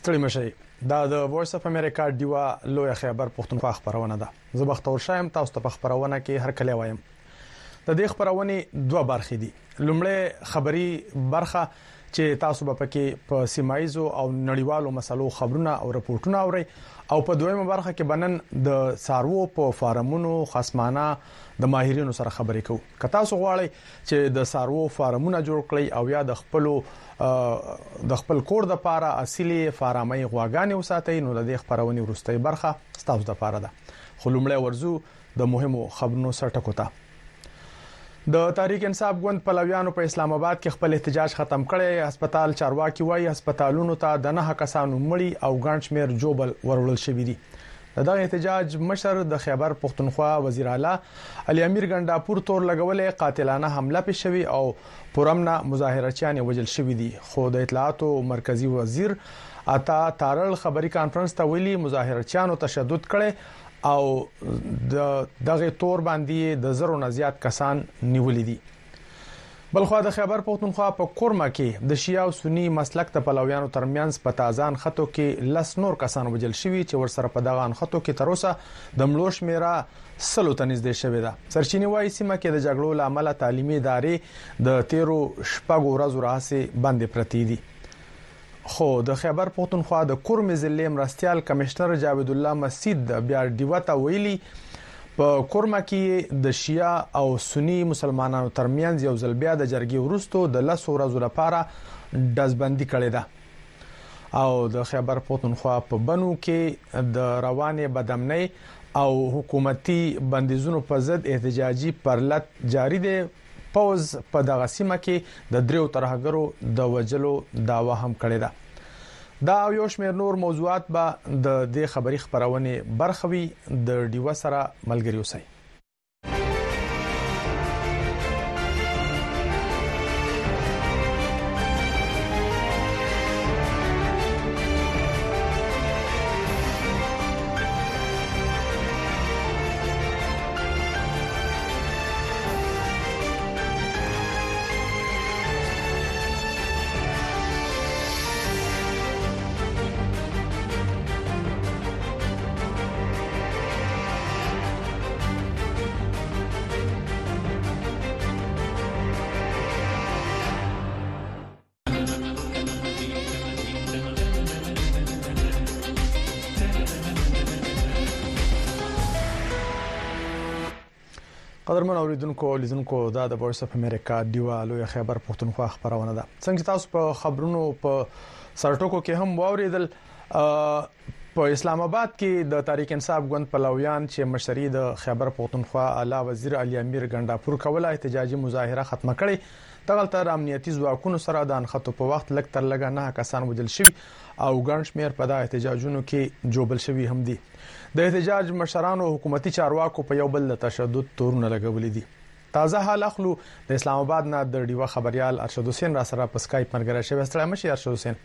ستړي مشي دا د وایس اف امریکا دیوا لوی خبر پښتونخوا خبرونه ده. زه بختور شایم تاسو ته خبرونه کې هر کله وایم. د دې خبرونه دوه برخې دي. لومړی خبري برخه چې تاسو به پکې په سیمایزو او نړیوالو مسلو خبرونه او راپورټونه اورئ او په دویمه برخه کې بنن د سارو په فارمونو خصمانه د ماهرینو سره خبرې کوو. که تاسو غواړئ چې د سارو فارمونه جوړ کړئ او یا د خپل کور د پاره اصلي فارمي غواګانې وساتئ نو د دې خبرونه ورستۍ برخه تاسو د پاره ده. خو لومړی ورزو د مهمو خبرونو سره ټکو ته. د تحریک انصاف ګوند پلویانو په اسلام آباد کې خپل احتجاج ختم کړي. هسپتال چارواکي وایي هسپتالونو ته د 9 کسانو مړي او ګڼ شمېر جوبل ورول شوې دي. دغه احتجاج مشر د خیبر پښتونخوا وزیر اعلی علي امیر ګنداپور تور لګولې قاتلانه حمله پېښ شوی او پرامنا مظاهرچیان وجل شوی دي. خو د اطلاعاتو مرکزی وزیر عطا تارل خبري کانفرنس ته ویلي مظاهرچیانو تشدد کړي او دغه تور باندې د زرو نه زیات کسان نیولې دي. بلخو د خیبر پښتونخوا په کورما کې د شیعه او سنی مسلک ته پلویانو ترمنځ په تازان خطو کې لس نور کسان وجل شوی چې ورسره په دغه خطو کې تر اوسه د ملوش میرا سلو تنځ دې شوی ده. سرچینی وایي سیمه کې د جګړو لامل تعلیمي ادارې د 13 شپږ ورځې راهسي بندي پرتی دي. خو د خیبر پښتونخوا د کورم ضلع مرستيال کمشنر جاوید الله مسجد بیا دیوته ویلي په کورما کې د شیعه او سنی مسلمانانو ترمنځ یو ځل بیا د جرګي ورستو د 10 ورځې لپاره دزبندي کړې ده او د خیبر پښتونخوا په بنو کې د روانې بدامنۍ او حکومتي بندیزونو په ضد احتجاجي پرلط جاری دی. پوز په دغه سیمه کې د دریو ترهګرو د وجلو داوا هم کړې ده. دا یو شمېر نور موضوعات به د دې خبري خبرونه برخوي د ډیو سره ملګری اوسئ. قدرمن اوریدونکو لیدونکو دا د وایس اف امریکا دیوا لوی خیبر پښتونخوا خبرونه ده. څنګه تاسو په خبرونو په سرټوکو کې هم واوریدل په اسلام آباد کې د تحریک انصاف ګوند پلویان چې مشري د خیبر پښتونخوا اعلی وزیر علي امیر ګنداپور کوله احتجاجي مظاهره ختمه کړي. دغلطه امنیتي ځواکونو سره د انخطو په وخت لک تر لګا 9 کسان وجل شوي او ګڼ شمېر په دغه احتجاجونو کې جوبل شوي هم دي. د احتجاج مشرانو حکومتي چارواکو په یو بل تشدد تورونه لګولې دي. تازه حال اخلو د اسلام آباد نه د ډیوا خبريال ارشد حسین را سره په اسکایپ مرګره شوی. ستړي مشي ارشد حسین.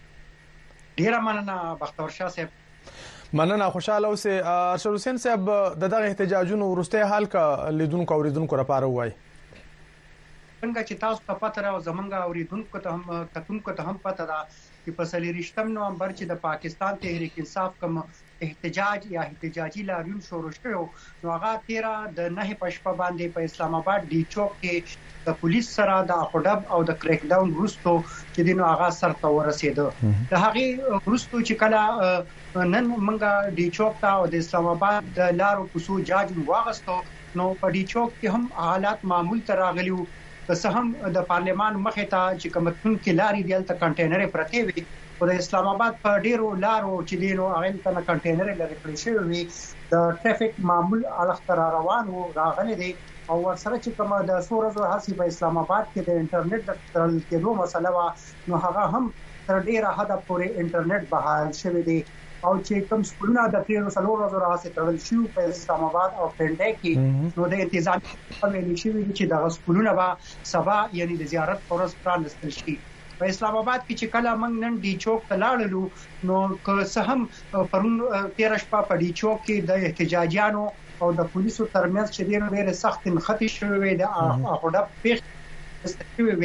ډیر مننه بختور شاه صاحب. مننه خوشاله اوسه. ارشد حسین صاحب دغه احتجاجونو ورسته حال کا لیدونکو اوریدونکو لپاره وای. څنګه چې تاسو په پته راو زمونږ اوریدونکو ته هم کتونکو ته هم پته ده چې په 23 نومبر چې د پاکستان تحریک انصاف کوم احتجاج یا احتجاجي لاریون شروع شو نو هغه 13 د 9 پښپ باندې په اسلام آباد ډی چوک کې د پولیس سره د اپډب او د کریک ډاون ورستو چې دینو هغه سره ورسېده. د هغه ورستو چې کله نن منګه ډی چوک ته او د اسلام آباد د لارو کوسو جاج واغستو نو په ډی چوک کې هم حالات معمول تر راغلیو. پس هم د پارلمان مخه ته چې کومتون کې لاري دلته کنټینر پرته وي او د اسلام آباد په ډیرو لارو چې دینو هغه ته کنټینر لري کړی شوی د ټریفیک معمول الختر روان او راغلي دي او ورسره چې کومه د سورزو حسی په اسلام آباد کې د انټرنیټ د ترل کېدو مسله وا نو هغه هم تر ډیره حد پورې انټرنیټ بحال شوی دی او چې کوم سکولونه د 13 ورځو راځي ترل شو په اسلام آباد او پنډه کې نو د انتظام په ویل شي چې د سکولونه با سبا یعنی د زیارت پرس پرانستل شي. په اسلام آباد کې چې کله موږ نن ډی چوک ته لاړلو نو که څه هم پرون 13 شپه په ډی چوک کې د احتجاجیانو او د پولیسو ترمنځ چې ډېر سخت انختی شوې د اپډب پیښ استوي وي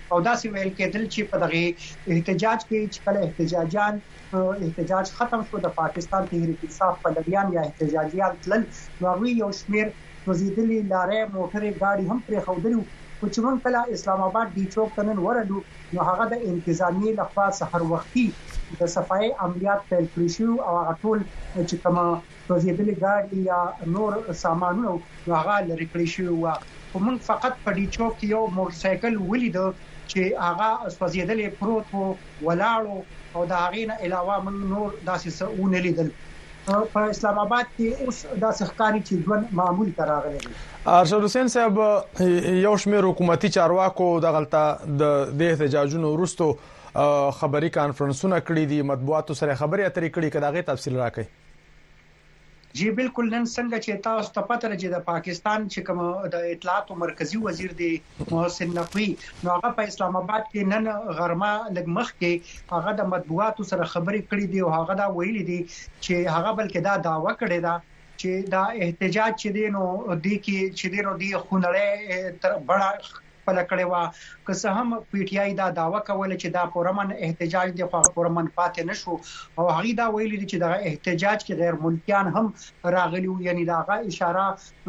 او داسې ویل کېدل چې په دغه احتجاج کې چې کله احتجاجان احتجاج ختم شو د پاکستان تحریک انصاف پلویان یا احتجاجیان تلل نو یو شمیر وزیدلی لارې موټرې گاډي هم پرې خودلو چې موږ کله اسلام آباد ډي چوک ته نن ورلو نو هغه د انتظامی لخوا سحر وختي د صفای عملیات پیل کړی شو او هغه ټول چې کومه وزیدلی گاډي یا نور سامانونه هغه لري کړی شو او موږ فقط په ډي چوک کې یو موټر سایکل ولید چې هغه سوځیدلی پروت ولاړو او دا غینه علاوه موږ نور داسې څه ونه لیدل په اسلام آباد کې اوس د سحکاري چې ژوند معمول تراغلي ارشد حسین صاحب یو شمېر حکومتي چارواکو د غلطه د احتجاجونو وروسته خبري کانفرنسونه کړې دي مطبوعاتو سره خبري اترې کړې کداغه تفصیل راکړي جی بالکل نن څنګه چې تاسو ته پته لري د پاکستان چې کوم د اطلاعات مرکزی وزیر دی محسن نقوی نو هغه په اسلام آباد کې نن غرمه لګمخ کې هغه د مطبوعاتو سره خبري کړې دي او هغه دا ویلي دي چې هغه بلکې دا داوا کړی دا چې دا احتجاج چې دی نو دی خونړې تر بڑا پله کړي وا که څه هم پی ټ آی دا داوا کوله چې دا پرمن احتجاج دی خو پرمن پاتې نشو او هغه دا ویلي چې دا احتجاج کې غیر ملکیان هم راغلي یعنی دا اشاره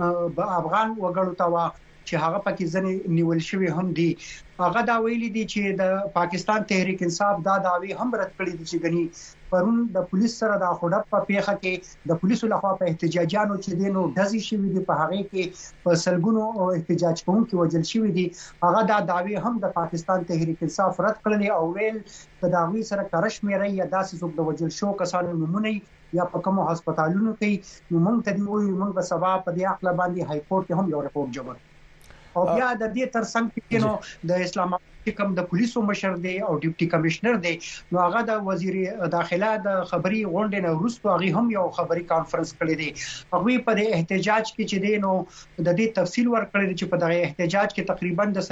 افغان وګړو ته وا چې هغه پکې ځنې نیول شوی هم دي هغه دا ویلي دي چې د پاکستان تحریک انصاف دا داوی هم رد کړی دي چې غني پرون د پولیس سره د خډپ په پیخه کې د پولیسو لخوا په احتجاجانو چې دینو ډزې شوې دي په هغه کې په سلګونو احتجاج کوونکي وژل شوې دي هغه دا داوی هم د پاکستان تحریک انصاف رد کړل او ویل د داوی سره کرش مېري یا داسې څوک د وژل شو کسانو نمونه یا په کوم هسپتالونو کې نو موږ ته دی وایي موږ به سبا په دې اخلا باندې هاي کورټ کې هم یو رپورټ جوړ او بیا د دې ترڅنګ کې نو د اسلام آباد کوم د پولیسو مشر دی او ډیپټي کمشنر دی نو هغه د وزیر داخله د خبري غونډې نه وروسته هغه هم یو خبري کانفرنس کړی دی هغه په دې احتجاج کې چې دی نو د دې تفصیل ورکړی چې په دغه احتجاج کې تقریبا د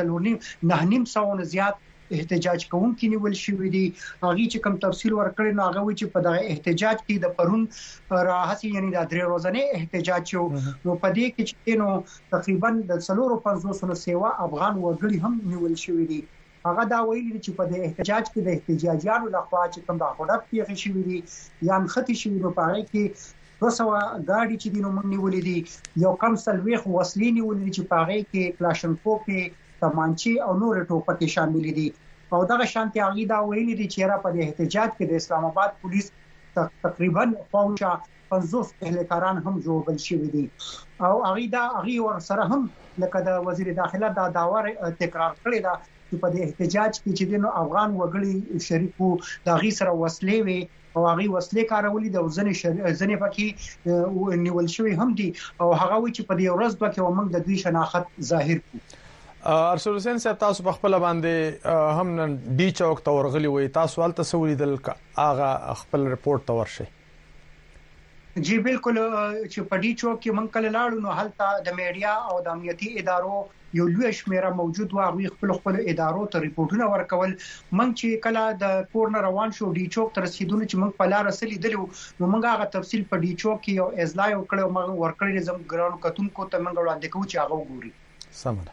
9.5 زیات احتجاج کوونکي نیول شوې دي هغه چې کوم تفصیل ورکړي نو هغه چې په دغه احتجاج کې د پرون راهسي یعنی د 3 ورځې احتجاج شو نو په دې کې چې نو تقریبا د 450 سیوا افغان وګړي هم نیول شوې دي هغه دا ویلي چې په دې احتجاج کې د احتجاجیانو لخوا چې کوم د خډپ پیښې شوې دي یا خطي شوې نو په هغه کې 200 گاډي چې دینو موږ نیولې دي یو کم سلويخ وسلې نیولې چې په هغه کې کلاشنکوف تمانچي او نور ټوپکې شامل دي او دغه شانتي هغه دا ویلي دي چې را په دې احتجاج کې د اسلام آباد پولیس تقریبا فوجا 50 اهلکاران هم جوړل شوی دي او هغه ور سره هم لکه د وزیر داخله دا داور تکرار کړی دا چې په دې احتجاج کې چې دینو افغان وګړي شریکو د غي سره وسلې وي او هغه وسلې کارولې د ځنې پکې نیول شوی هم دي او هغه وی چې په دې ورځ دوه کې ومنګ د دوی شناخت ظاهر کړ ارشد حسین صاحب تاسو په خپل باندې هم نن ډي چوک ته ورغلي وي تاسو ولته سولیدل هغه خپل رپورت ته ورشي جی بالکل چې په ډي چوک کې مونږ کله لاړو نو هلته د میډیا او د امنیتي ادارو یو لوی شمیره موجود و هغه خپل ادارو ته ریپورتونه ورکول مونږ چې کله د کورنر روان شو ډي چوک تر رسیدونه چې مونږ په لار رسیدل دي نو مونږ هغه تفصیل په ډي چوک کې یو اضلاع وکړو مونږ ورکړی زم ګران کتونکو ته مونږ وړاندې کوو چې هغه وګوري سمه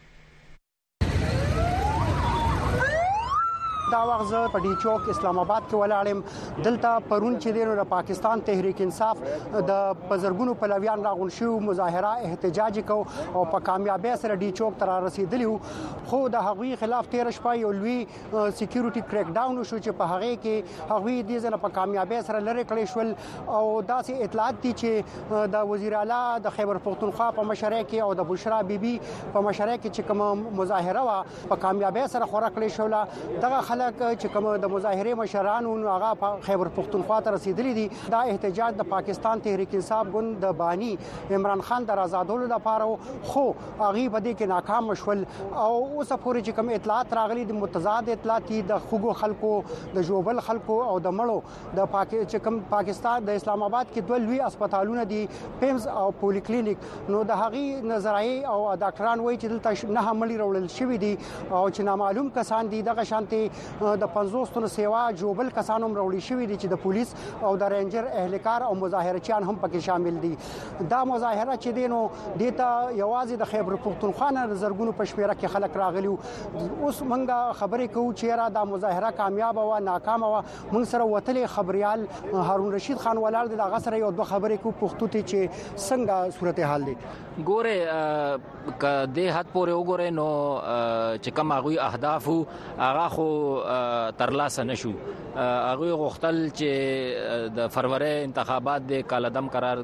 دا وخت زه په ډي چوک اسلام آباد کې ولاړم دلته پرون چې دینو د پاکستان تحریک انصاف د بزرګونو پلویان راغون شو مظاهره احتجاج کو او په کامیابی سره ډي چوک تر رسیدلی خو د هغوی خلاف 13 شپه یو لوی سکیورټي کریک ډاون شو چې په هغه کې هغوی د ځنه په کامیابی سره لری کړی شول او داسې اطلاعات دي چې د وزیر اعلی د خیبر پختونخوا په مشرۍ کې او د بشرا بیبي په مشرۍ کې چې کوم مظاهره وا په کامیابی سره خورا کړی شو دغه چې کوم د مظاهره مشرانو هغه په خیبر پختونخوا ته رسیدلی دي دا احتجاج د پاکستان تحریک انصاف ګوند د بانی عمران خان د آزادولو لپاره خو هغه بده کې ناکام شول او اوس پورې چې کوم اطلاعات راغلي د متضاد اطلاعات د خوګو خلکو د جوبل خلکو او د مړو د چې کوم پاکستان د اسلام آباد کې دوه لوی هسپتالونه دي پیمز او پولی کلینیک نو د هغه نظرای او ډاکټران وایي چې دلته نه ملي وروړل شوی دي او چې نامعلوم کسان دي دغه شانتي د 50 تنو سیوا جوبل کسانو مروړي شوی دي چې د پولیس او د رینجر اهلکار او مظاهرچیان هم پکې شامل دي. دا مظاهره چې دینو دیتا یوازې د خیبر پختونخوا نه زرګونو په شمیره کې خلک راغلي. اوس منګه خبرې کوو چې را دا مظاهره کامیاب او ناکام او موږ سره وتلې خبريال هارون رشید خان ولاړ د هغه سره یو دوه خبرې کو پښتو ته چې څنګه صورتحال دي. ګوره ک د حد پورې وګوره نو چې کوم هغه اهداف هغه خو ترلاسه نشو. هغه غوښتل چې د فروری انتخابات د کالدم قرار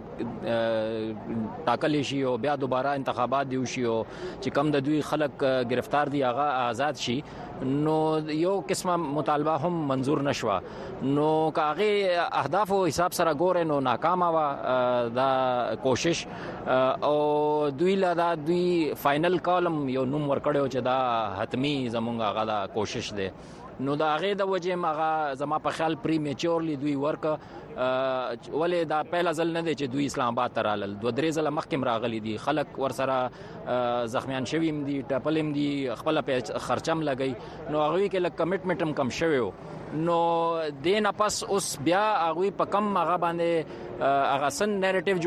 ټاکل شي او بیا دوباره انتخابات دی وشي او چې کوم د دوی خلک گرفتار دي هغه آزاد شي. نو یو قسمه مطالبه هم منظور نشوه. نو کاغه اهداف او حساب سره ګوره نو ناکامه وا دا کوشش او دوی لا دا دوی فائنل کالم یو نوم ورکړو چې دا حتمی زمونږه هغه دا کوشش ده. نو دا هغه د وجه مغه زما په خیال پری میچورلی دوی ورک ولې دا پهلا ځل نه دی چې دوی اسلام آباد ته رالل. دوه درې ځله مخکې راغلي دي. خلک ورسره زخمیان شویم دي ټپلم دي خپل په خرچم لګي. نو هغه کې لکه کمټمنټ کم شوی. نو دینه پس اوس بیا هغه په کم هغه باندې هغه سن نریټیو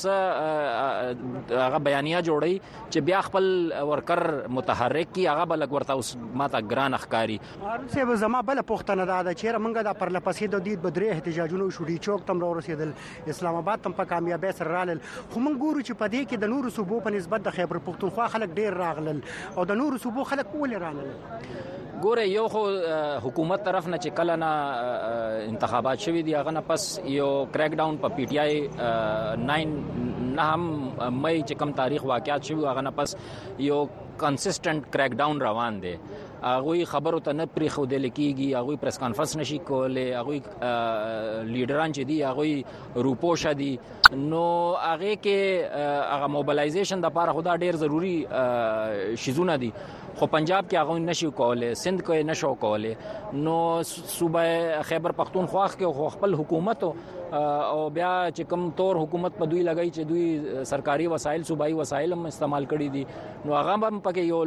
جوړی هغه بیانیه جوړی چې بیا خپل ورکر متحرک کی هغه بلګ ورته اوس ماته ګران اخکاری. ارڅه زما بل پښتنه دا چې منګه دا پر لپسې د دید بدري احتجاجونو شوډي چوک تم رسیدل اسلام آباد تم په کامیابی سره رالل. خو موږ ګورو چې په دې کې د نورو صوبو په نسبت د خیبر پختونخوا خلک ډیر راغلل او د نورو صوبو خلک ولې رالل. ګوره یو خو حکومت طرف نه چې کله نه انتخابات شوي دي هغه نه پس یو کریک ډاون په پی ټی آی 9 مئی چې کوم تاریخ واقعات شوي هغه نه پس یو کنسسټنٹ کریک ډاون روان دی. هغه خبرو ته نه پری خو د لکیږي هغه پریس کانفرنس نشي کوله هغه لیډران چې دی هغه روپوش دي. نو هغه کې هغه موبلایزیشن د لپاره خدا ډیر ضروری شیزونه دي. خو پنجاب کې هغه نشي کوله سند کې نشو کوله. نو صوبه خیبر پختونخوا کې خپل حکومت او بیا چې کوم تور حکومت په دوی لګای چې دوی سرکاري وسایل صوبایي وسایل هم استعمال کړي دي. نو هغه هم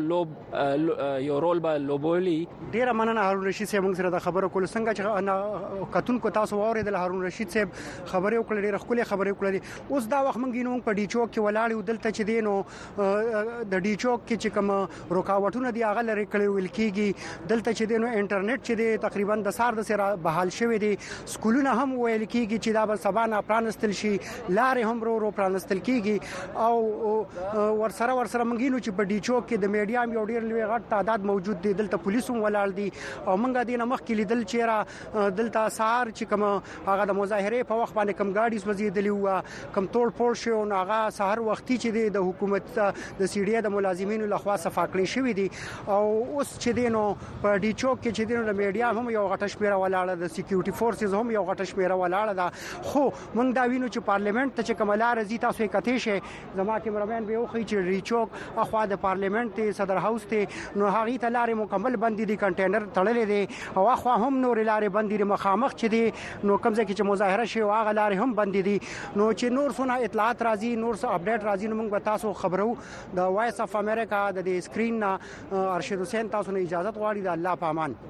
پکې یو رول به لوبولي. ډیر مننه هارون رشید صاحب موږ سره د خبرو کول څنګه چې کتون کو تاسو اوریدل هارون رشید صاحب خبرې وکړې ډیر خپل خبرې وکړې. اوس دا وخت موږ نو په ډی چوک کې ولاړ دلته چې دینو د ډی چوک کې چې کوم رکاوټونه دی هغه لري کړي ویل کېږي. دلته چې دینو انټرنیټ چې دی تقریبا د سار د سره بحال شوی دی. سکولونه هم ویل کېږي چې دا به سبا نه پرانستل شي. لارې هم ورو پرانستل کېږي او ورسره موږ نو چې په ډی چوک کې د میډیا یو ډیر لوی غټ تعداد موجود دی. دلته پولیس هم ولاړ دي او موږ دینه مخکې لیدل چې را دلته سار چې کوم هغه د مظاهره په وخت باندې کم گاډي سوځېدلی و کم توړ پوړ شو نو هغه سحر وختي چې د حکومت د سی ډي د ملازمینو لخوا صفا کړی شوی دي. او اوس چې دینو په ډی چوک کې چې دینو د میډیا هم یو غټه شمیره ولاړه د سکیورټي فورسز هم یو غټه شمیره ولاړه ده. خو موږ دا وینو چې پارلیمنت ته چې کوملار زی تاسو یې کته شي زما کیمرمن به وخی چې ډی چوک اخوا د پارلیمنت ته صدر هاوس ته نو هغه ته لارې مکمل بندي دي کنټینر تړلې دي او اخوا هم نور لارې بندي دي مخامخ چې دي نو کوم ځکه چې مظاهره شي هغه لارې هم بندي دي. نو چې نور څونه اطلاعات راځي نور څه اپډیټ راځي نو موږ به تاسو خبرو. د وایس اف امریکا د دې سکرین نه ارشد حسین تاسو نه اجازه غواړي. د الله په امان.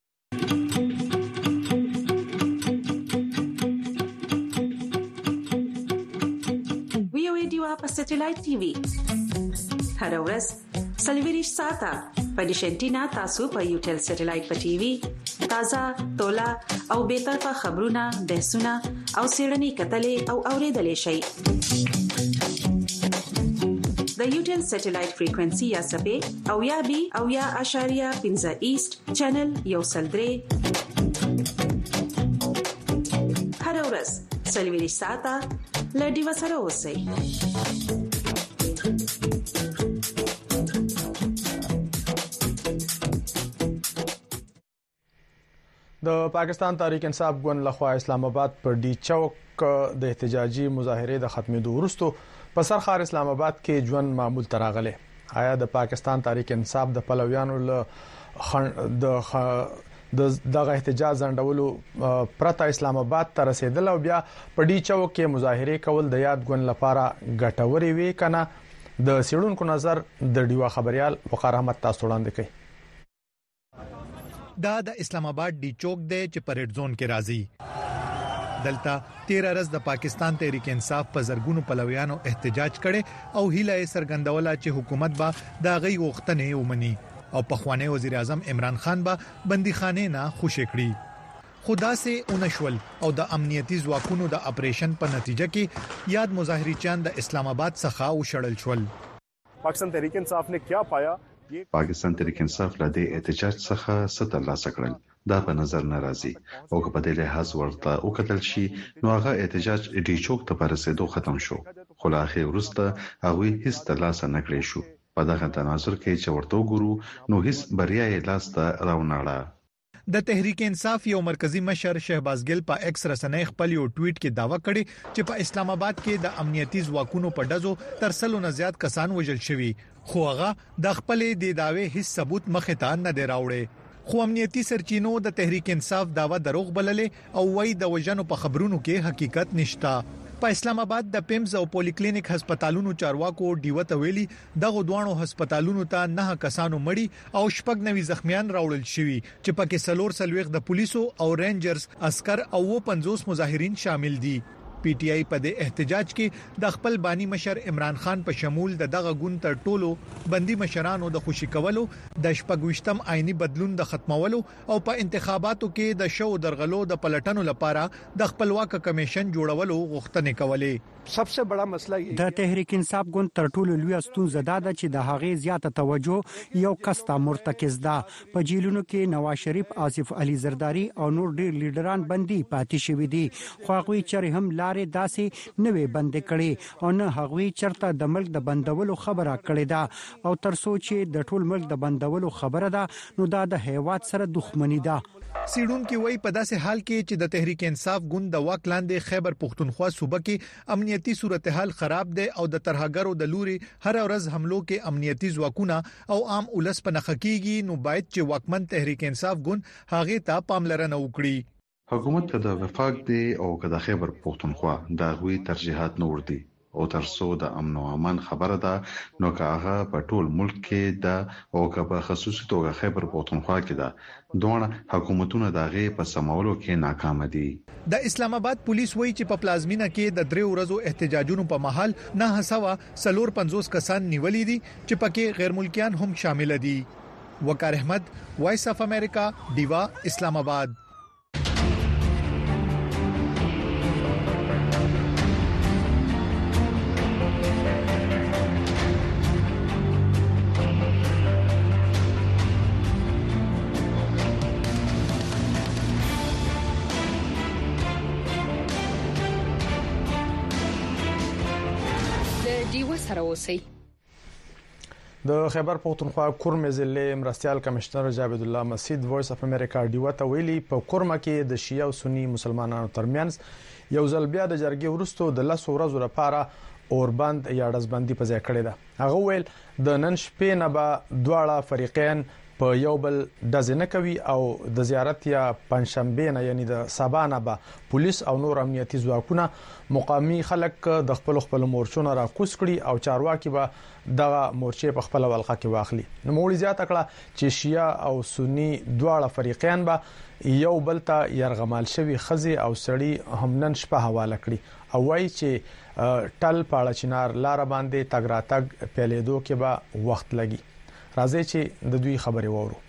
په سټلایټ ټي وي هر ورځ سلویریش ساته په ډیشنټینا تاسو په یوټل سټلایټ په ټي وي تازه تولا او به طرفه خبرونه بحثونه او سیړنی کتلې او اوریدلې شي. د یوټل سټلایټ فریکوئنسي یا سپې او یا بي او یا اشاریه 15 ایست چینل یو سلدري هر ورځ سلویریش ساته لډي وسره اوسئ. د پاکستان تحریک انصاف ګوند لخوا اسلام آباد پر ډی چوک د احتجاجي مظاهره د ختمېدو وروسته په سرخار اسلام آباد کې ژوند معمول تراغله. آیا د پاکستان تحریک انصاف د پلویانو له دغه احتجاج ځنډولو پرته اسلام آباد ته رسیدل او بیا په ډی چوک کې مظاهره کول د یاد ګوند لپاره ګټوري وي کنه؟ د سیړونکو نظر د ډیوا خبريال وقار احمد تاسو وړاندې کوي. دا د اسلام آباد ډي چوک دی چې پریډ زون کې راځي دلته 13 ورځ د پاکستان تحریک انصاف په زرګونو پلویانو احتجاج کړي او هیله یې څرګندوله چې حکومت به دا غي غوښتنې ومني او په خوانی وزیر اعظم عمران خان به بندیخانه نه خوشی کړي خدا سه اونشول او د امنیتي ځواکونو د اپریشن په نتیجه کې یاد مظاهریچان د اسلام آباد څخه وشړل شول پاکستان تحریک انصاف نے کیا پایا پاکستان تحریک انصاف له دې احتجاج څخه ستر لاسه کړل دا په نظر ناراضي او په دې لحاظ ورته او کتل شي نو هغه احتجاج ډي چوک ته پرسېدو ختم شو خو لا اخر ورسته هغه هیڅ ترلاسه نه کړی شو په دغه تناظر کې چې ورته وګورو نو هیڅ بریا یې لاسته راوناړه د تحریک انصاف یو مرکزی مشر شهباز ګل په ایکس رسنۍ خپل یو ټویټ کې داوا کړی چې په اسلام آباد کې د امنیتي ځواکونو په ډزو ترسلو نه زیات کسان وژل شوي خو هغه د خپل د داوی هیڅ ثبوت مخه ته نه دی راوړی خو امنیتي سرچینو د تحریک انصاف داوا دروغ بللې او وایي د وژنو په خبرونو کې حقیقت نشته په اسلام آباد د پیمز او پولی کلینیک هسپتالونو چارواکو ډیوته ویلي دغه دوانو هسپتالونو ته 9 کسانو مړی او شپږ نوي زخمیان راوړل شوي چې پکې سلور سلويخ د پولیسو او رینجرز عسكر او 50 مظاهرین شامل دي پی ټی آی په دې احتجاج کې د خپل بانی مشر عمران خان په شمول دغه ګوند تر ټولو بندي مشرانو د خوشی کولو د شپږوشتم آئینی بدلون د ختمولو او په انتخاباتو کې د شو درغلو د پلټنو لپاره د خپلواک کمیشن جوړولو غوښتنې کولې सबसे बड़ा مسله د تحریک انصاف ګوند تر ټولو لوی ستونزه ده چې د هغې زیاته توجه یو کس ته مرتکز ده په جیلونو کې نواز شریف آصف علي زرداری او نور ډیر لیډران بندي پاتې شوي دي خو هغه چره هم لارې داسې نوې بند کړي او نه هغه چرته د ملک د بندولو خبره کړې ده او تر سوچ د ټول ملک د بندولو خبره ده نو دا د هیواد سره دښمنی ده سیډون کې وای په داسې حال کې چې د تحریک انصاف ګوند د واک لاندې خیبر پختونخوا صوبه کې امنیتي صورتحال خراب ده او د ترهګرو د لوري هر ورځ حملو کې امنیتي ځواکونه او عام ولس په نخ کېږي نو باید چې واکمن تحریک انصاف ګوند هغه ته پاملرنه وکړي حکومت ته د وفاق دی او د خیبر پختونخوا د غوي ترجیحات نور دي او ترڅو د امن او امان خبره ده نو کاغه په ټول ملک کې د او په خصوصي توګه خیبر پختونخوا کې ده دوه حکومتونه دغه په سمولو کې ناکام دي د اسلام آباد پولیس وایي چې په پلازمینه کې د 3 ورځو احتجاجونو په محل 950 کسان نیولې دي چې پکې غیر ملکیان هم شامل دي وقار احمد وایس اف امریکا دیوا اسلام آباد د خیبر پختونخوا کورمه ضلع مرستيال کمشنر جاوید الله مسعود وایس اف امریکا ډیو ته ویلي په کورمه کې د شیعه او سنی مسلمانانو ترمنځ یو ځل بیا د جرګې ورستو د 10 ورځې لپاره اوربند یا دزبندي په ځای کړی ده هغه ویل د نن شپې نه به دواړه فریقین په یو بل دزنه کوي او د زیارت یا پنځشنبه نه یعنی د سبا نه به پولیس او نور امنیتي ځواکونه مقامی خلک د خپل مورچونه را کوس کړي او چارواکي به دغه مورچې په خپل ولقه کې واخلي نو موږ زیاته کړه چې شیعه او سنی دواړه فریقین به یو بل ته يرغمال شوی خزي او سړی هم نن شپه حواله کړي او وایي چې ټل پاړه چنار لار باندې تګ راتګ پیلېدو کې به وخت لګي راځي چې د دوی خبرې وورو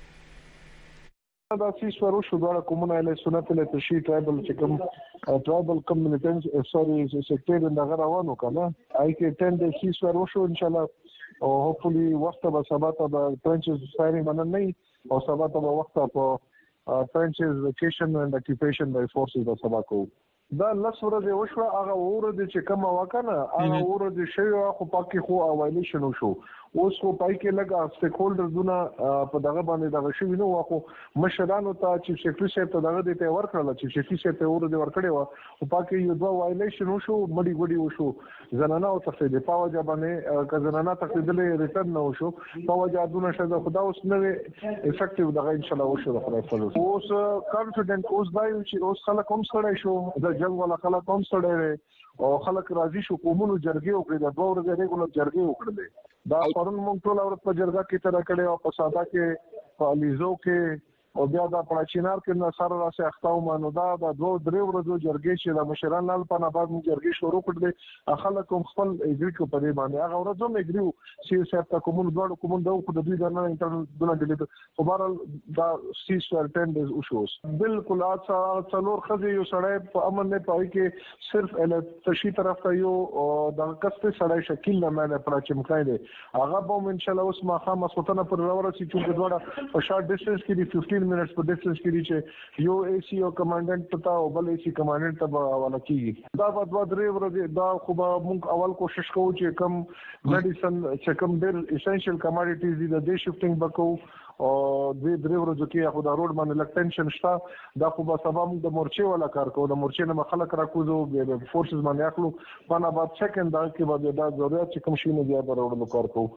دا سیسورو شو دا کومه له سنت له تشی ټرایبل چې کوم ټرایبل کمیونټي سوري سیکټر د غراوانو کنه آی کې 10 د سیسورو شو ان شاء الله او هوپفلی وخت به سبا ته د فرنچز سایري باندې نه او سبا ته وخت په فرنچز ویکیشن اند اکیپیشن بای فورسز د سبا کو دا لسوره دی وشو هغه ورته چې کوم وکنه هغه ورته شوی خو پاکي خو اوایلیشن وشو اوس خو پای کې لګا سټیک هولډرزونه په دغه باندې دغه شوی نو خو مشرانو ته چې سیکریټری صاحب ته دغه ته ورکړل چې سیکریټری صاحب ته ورته ورکړی و او پاکي یو دوه وایلیشن وشو مړی ګډي وشو زنانه او تخدي پاوجا باندې ک زنانه تخدیدلې ریټرن نه وشو پاوجا دونه شته خدا اوس نو افیکټیو دغه ان شاء الله وشو د خپل فلوس اوس کانفیډنٹ اوس دایو چې اوس خلک هم سره شو د جنگ ولا خلک هم سره او خلک راضي شو کومونو جرګي وکړي د دوه ورځې ریګولر جرګي وکړي دا پرون موږ ټول اورت په جرګه کې تر کړه او په ساده کې په الیزو کې او بیا د پړاچینار کې نصر راسه اختاو مانو دا د 2-3 ورځې جرګې چې د مشران لال په نبات جرګې شروع کړل خلک خپل اګری کو په دې باندې هغه ورځ هم اګریو چې صاحب ته کوم دوه کوم د خو د دوی درنه انټرنل دونه ډیلیټ خو بهر دا سیس فر 10 ډیز وشوس بالکل څلور خزي یو سړی په امن نه پای کې صرف ال تشی طرف ته یو د کسته سړی شکل نه معنی پړاچمکای دی هغه به ان شاء الله اوس ما خامہ سوتنه پر ورسې چې دوړه په شارټ ډیسټنس کې 15 منټس په ډیسټنس کې چې یو اي سي او کمانډنټ پتا او بل اي سي کمانډنټ ته حواله کیږي دا په 2-3 ورځې دا خو به موږ اول کوشش کوو چې کم میډیسن چې کم ډېر اسنشل کماډیټیز دي د دې شفټینګ وکړو او 2-3 ورځې کې خو دا روډ باندې لک ټینشن شته دا خو به سبا موږ د مورچې ولا کار کوو د مورچې نه خلک راکوزو د فورسز باندې اخلو باندې بعد سیکنډ دا کې به دا ضرورت چې کوم شي نه دی به وروړو کار کوو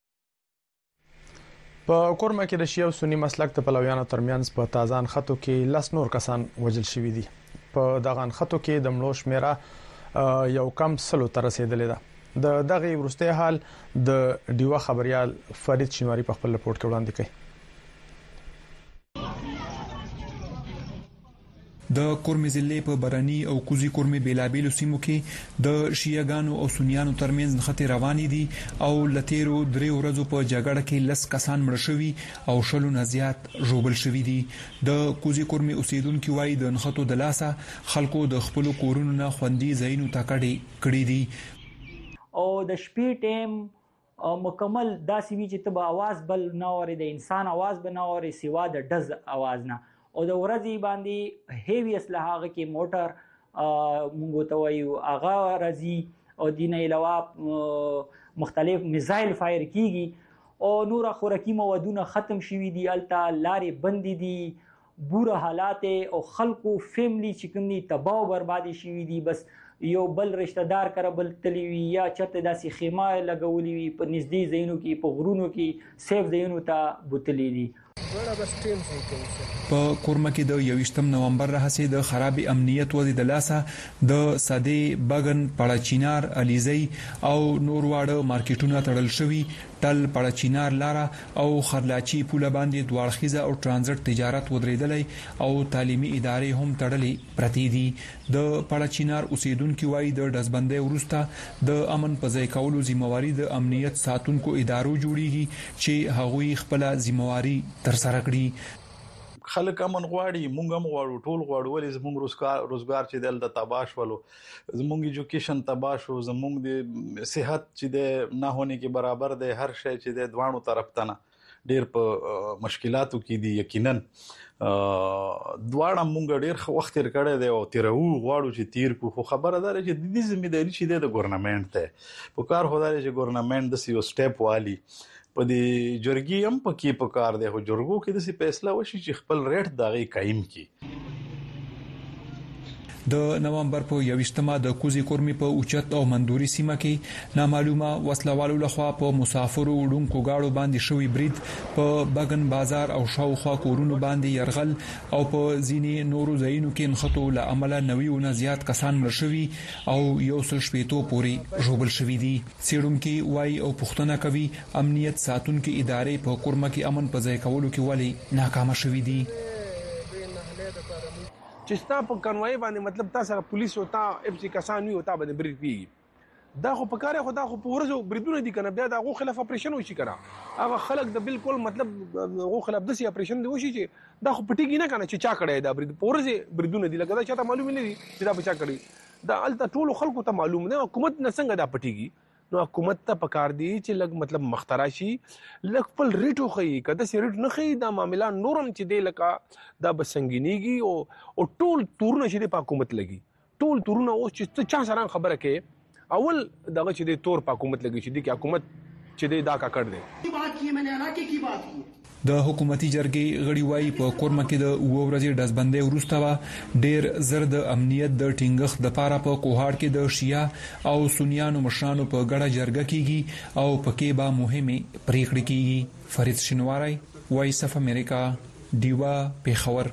په کورما کې د شیعه او سنی مسلک ته پلویانو ترمنځ په تازان خطو کې لس نور کسان وژل شوي دي په دغه خطو کې د ملوش میرا یو کم سلو تر رسیدلې ده د دغه ورسته حال د ډیوا خبريال فرید شینواری په خپل رپورت کې وړاندې کړي د کورمې ضلع په برانی او کوزي کورمې بیلابېلو سیمو کې د شیعاګانو او سنیانو ترمنځ نښتې روانې دي او لتیرو 3 ورځو په جګړه کې 10 کسان مړ شوي او شلو نه زیات ژوبل شوي دي د کوزي کورمې اوسیدونکو وايي د نښتو د لاسه خلکو د خپل کورونو نه خوندي ځایونو ته کړي دي او د شپې ټیم مکمل داسې وی چې تبه आवाज بل نه اوري د انسان आवाज به نه اوري سوا د ډز आवाज نه او د ورځې باندې هیوی اسلحه کې موټر مونږ ته وایو اغا راځي او دینه علاوه مختلف میزایل فایر کیږي او نور خوراکي موادونه ختم شوي دي الته لارې بند دي بوره حالات او خلکو فیملی چې کوم دي تباہ او برباد شوي دي بس یو بل رشتہ دار کړه بل تلوي یا چته داسې خیمه لګولې وي په نږدې ځایونو کې په غرونو کې سیف ځایونو ته بوتلې دي په کورما کې د 21 نومبر راهسې د خراب امنیت وضع د لاسه د ساده بغن پړاچینار الیزی او نور واړه مارکیټونه تړل شوي ټل پړاچینار لاره او خرلاچی پوله باندې دوړخیزه او ترانزیت تجارت ودرېدلې او تعلیمي ادارې هم تړلې پرتی دي د پړاچینار اوسیدونکو وايي د دزبندۍ ورسته د امن په ځای کولو ذمہواری د امنیت ساتونکو ادارو جوړیږي چې هغوی خپل ذمہواری تر سره کړي خلک امن غواړي مونږ هم غواړو ټول غواړو ولې زموږ روزګار چې دلته تباش ولو زموږ ایجوکیشن تباش او زموږ د صحت چې د نه هونه کې برابر دی هر شی چې د دوانو طرف ته نه ډیر په مشکلاتو کې دي یقینا دواړه مونږ ډیر وخت تیر کړی دی او تیرو غواړو چې تیر کو خو خبره ده چې د دې ځمېداري چې د ګورنمنت ته په کار هو دا چې ګورنمنت د یو سټیپ والی په دې جرګي هم پکې په کار دی خو جرګو کې د څه فیصله وشي چې خپل ریټ دغه قائم کړي د نومبر په 21مه د کوزي کورمي په اوچت او مندوري سیمه کې نامعلومه وسلوالو لخوا په مسافرو وډونکو گاډو باندې شوی برید په بغن بازار او شاوخوا کورونو باندې يرغل او په ځینې نورو ځایونو کې نخټو له عمله 90 نه زیات کسان مړ شوي او یو څل شپېتو پورې ژوبل شوي دي سیډونکو وای او پښتنه کوي امنیت ساتونکو ادارې په کورمه کې امن په ځای کولو کې ولی ناکام شوي دي چې ستا په کنوای باندې مطلب تاسو سره پولیس او تا اف سی کسان یو تا باندې برید پیږي دا خو په کار خو دا خو په ورځو بریدونه دي کنه بیا دا غو خلاف اپریشن وشي کړه هغه خلک د بالکل مطلب غو خلاف د سی اپریشن دی وشي چې دا خو پټیږي نه کنه چې چا کړی دا برید په ورځو بریدونه دي لکه دا چاته معلوم نه دي چې دا بچا کړی دا الته ټول خلکو ته معلوم نه حکومت نه څنګه دا پټیږي نو حکومت ته پکار دی چې لګ مطلب مختراشي لګ خپل ریټو خي کده سي ریټ نه خي دا معاملہ نورم چې دی لکه دا بسنګینیږي او ټول تورونه چې په حکومت لګي ټول تورونه اوس چې چا سره خبره کې اول دغه چې د تور په حکومت لګي چې د حکومت چې د دا کا کړ دی بات کی میں نے علاقے کی بات کی د حکومتي جرګې غړي وایي په کورما کې د ورځې دزبندۍ ورسته وا ډېر زر د امنیت د ټینګښت د پاره په کوهاړ کې د شیعه او سنیانو مشرانو په ګډه جرګه کیږي او پکې به مهمه پریکړه کیږي فرید شینواری وایس اف امریکا دیوا پیښور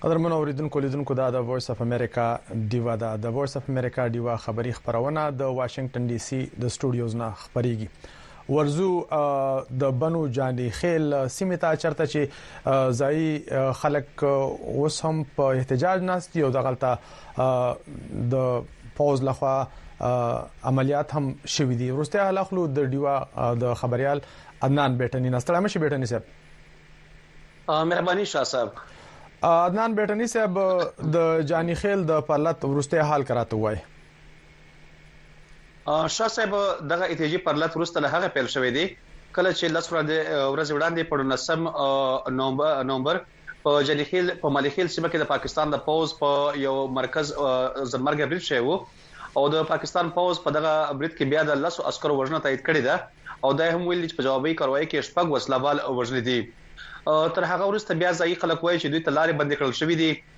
قدرمن اوریدونکو لیدونکو دا د وایس اف امریکا دیوا دا د وایس اف امریکا دیوا خبری خبرونه د واشنگټن ډي سي د سټوډیوز نه خبريږي ورزو د بنو جاني خیل سیمه ته چرته چې ځای خلک اوس هم په احتجاج ناست یو د غلطه د پوز لخوا عملیات هم شوې دي ورسته اخلو د دیوا د خبريال عدنان بیٹنی نستړم شي بیٹنی صاحب مهرباني شاه صاحب عدنان بیٹنی صاحب د جانی خیل د پرلط ورسته حال کراته وای شاه صاحب دغه احتجاجي پرلط ورسته له هغه پیل شوې دي کله چې ورځ وړاندې په 9 نومبر په جانی خیل په مالی خیل سیمه کې د پاکستان د پوز په یو مرکز زمرګ برید شوی وو او د پاکستان پوز په دغه برید کې بیا د 10 عسکرو وژنه تایید کړې ده او دا هم ویل چې په جوابي کاروایی کې شپږ وسلوال وژل دي تر هغه وروسته بیا ځای خلک وایي چې دوی ته لارې بندې کړل شوې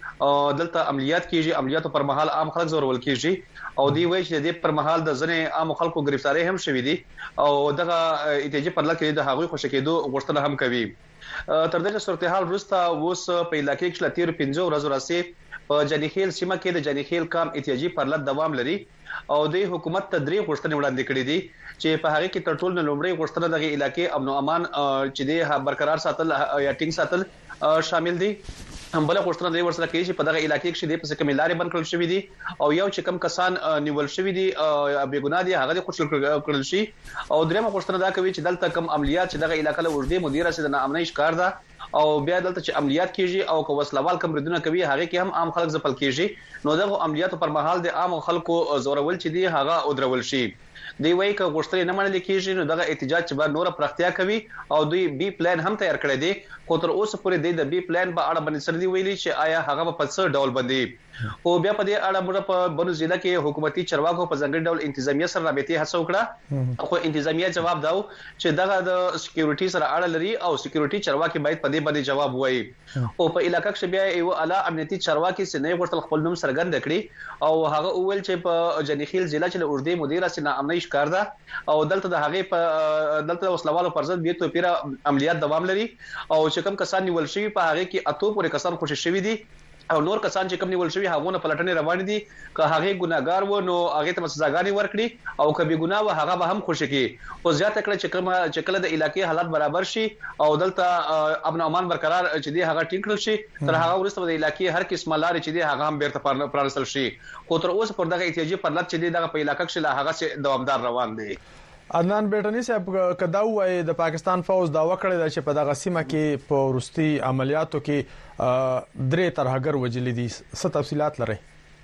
دي دلته عملیات کیږي عملیاتو پر مهال عام خلک زورول کیږي او دی وایي چې د پر مهال د ځنې عام خلکو گرفتاری هم شوې دي او دغه احتجاجي پرلط کې د هغوی خوشکېدو غوښتنه هم کوي تر دې صورتحال وروسته اوس په علاقې کې شل 15 ورځې راسي په جانی خیل سیمه کې د جانی خیل کام احتجاجي پرلط دوام لري او د حکومت ته درې غوښتنې وړاندې کړې دي چې په هغه کې تر ټولو لومړی غوښتنه د علاقې امن او امان چې د برقرار ساتل یا ټینګ ساتل شامل دي بل غوښتنه د ورسره کوي چې په دغه علاقې کې د پسې کمیلارې بند کړل شوې دي او یو چې کم کسان نیول شوې دي بې ګناه دي هغه د خوشل کړل شي او درېمه غوښتنه دا کوي چې دلته کم عملیات چې دغه علاقې له وړاندې مدیر سره د ناامنۍ ښکار ده او بیا دلته چې عملیات کیږي او کو وسلوال کم بریدونه کوي هغه کې هم عام خلک ځپل کیږي نو دغه عملیاتو پر مهال د عام خلکو زورول چې دي هغه او درول شي دی وایي چې غوښتنې نه منل کیږي نو دغه احتجاج چې به نور پرختیا کوي او دوی بي پلان هم تیار کړی دی خو تر اوسه پورې د بي پلان په اړه باندې سر دی ویلي چې آیا هغه په څه ډول باندې او بیا په دې اړه موږ په بنو ضلع کې حکومتي چارواکو په ځنګړي ډول انتظامیه سره رابطه هڅه وکړه خو انتظامیه جواب داو چې دغه د سکیورټي سره اړه لري او سکیورټي چارواکي باید په دې باندې جواب وایي او په علاقې کې بیا یو اعلی امنیتي چارواکي سینې غوښتل خپل نوم سرګند کړي او هغه وویل چې په جانی خیل ضلع چې اردي مدیر سره امنیت ښکار ده او دلته د هغه په دلته وسلوالو پر ضد بیت پیرا عملیات دوام لري او چې کوم کسان نیول شوی په هغه کې اته پورې کسان خوشی شوی دي او نور کسان چې کوم نیول شوی هغه نه پلټنې روان دي که هغه ګناګار و نو هغه ته سزاګانی ورکړي او کبي ګناه و هغه به هم خوشی کی او زیاته کړه چې کله د علاقې حالات برابر شي او دلته امن او امان برقرار چې دی هغه ټینګ کړل شي تر هغه وروسته د علاقې هر قسم لارې چې دی هغه هم بیرته پرانسل شي خو تر اوسه پر دغه احتجاجي پرلط چې دی دغه په علاقې کې هغه دوامدار روان دي عدنان بیٹنی صاحب کدا وای د پاکستان فوج دا وکړی چې په دغه سیمه کې په ورستي عملیاتو کې درې ترهګر وجلي دي څه تفصيلات لري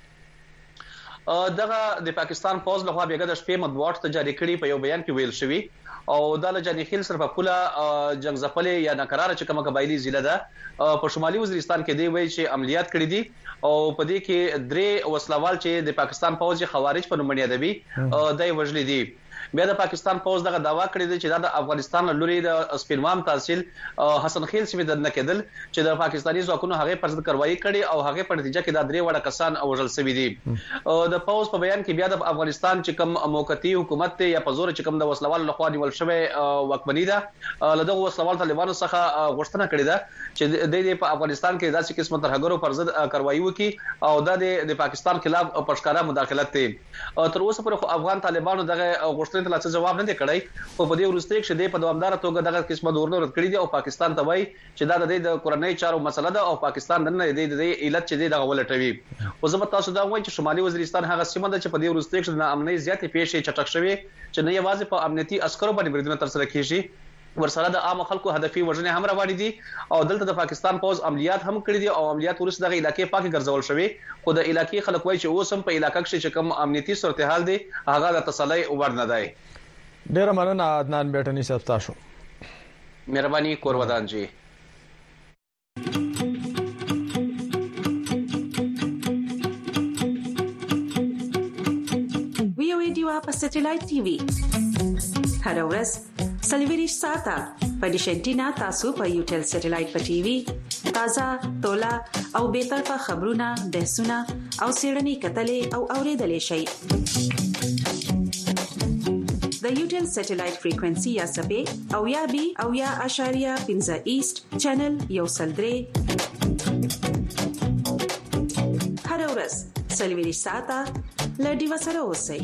دغه د پاکستان فوج لخوا بیګه د شپې مطبوعات ته جاری کړي په یو بیان کې ویل شوی او د جانی خیل سره په پوله جنگ زپلې یا ناکرار چې کومه قبایلی ضلع ده په شمالي وزیرستان کې دی وایي چې عملیات کړي دي او په دې کې درې وسلوال چې د پاکستان فوج خوارج په نوم یادوي دای وجلي دي بیا د پاکستان فوج دغه داوا کړی دی چې د افغانستان لوري د سپینوام تحصیل حسن خیل سیمه د نکدل چې د پاکستاني ځواکونو هغه پر ضد کاروایی کړي او هغه په نتیجه کې د درې وړه کسان وژل شوي دي د فوج په بیان کې بیا د افغانستان چې کوم موقتی حکومت ته یا په زور چې کوم د وسلوال لخوا نیول شوی وکمنی ده لدغه وسلوال طالبانو څخه غوښتنه کړې ده چې د افغانستان کې داسې قسمه ترهګرو پر ضد کاروایی وکړي او د پاکستان خلاف پښکارا مداخلت ته تر اوسه پر افغان طالبانو دغه غوښتنه ته څه جواب نه دی کړی خو په دې ورسته کې د په دوامدار توګه دغه قسمه دورنه رد کړی دی او پاکستان ته وایي چې دا د کورنۍ چارو مسله ده او پاکستان نه د علت چې دغه ولټوي او زه تاسو دا وایم چې شمالي وزیرستان هغه سیمه ده چې په دې ورسته کې د امنیت زیاتې پیښې چټک شوي چې نه یوازې په امنیتي عسکرو باندې بریدونه تر سره کیږي ورسره د عام خلکو هدفي وژنې هم روانې دي او دلته د پاکستان فوج عملیات هم کړې دي او عملیات ورسره د علاقې پاکي ګرځول شوی خو د علاقې خلک وایي چې اوس هم په علاقې کې چې کوم امنیتي صورتحال دی هغه د تسلی ور نه دی ډیر مننه عدنان بیٹنی صاحب تاسو مهرباني کور ودان جی وی او ډیوا په سټلایټ ټي وي هر ورځ سلیویریش ساته په ډیشنټینا تاسو په یوټل سټلایټ په ټي وي تازه تولا او به طرفه خبرونه بحثونه او سیړنی کتلې او اوریدلې شي د یوټل سټلایټ فریکوئنسي یا سبې او یا بي او یا اشاریه 15 ایست چینل یو سلدري ورځ سلوي ساعته لډي وسره اوسئ.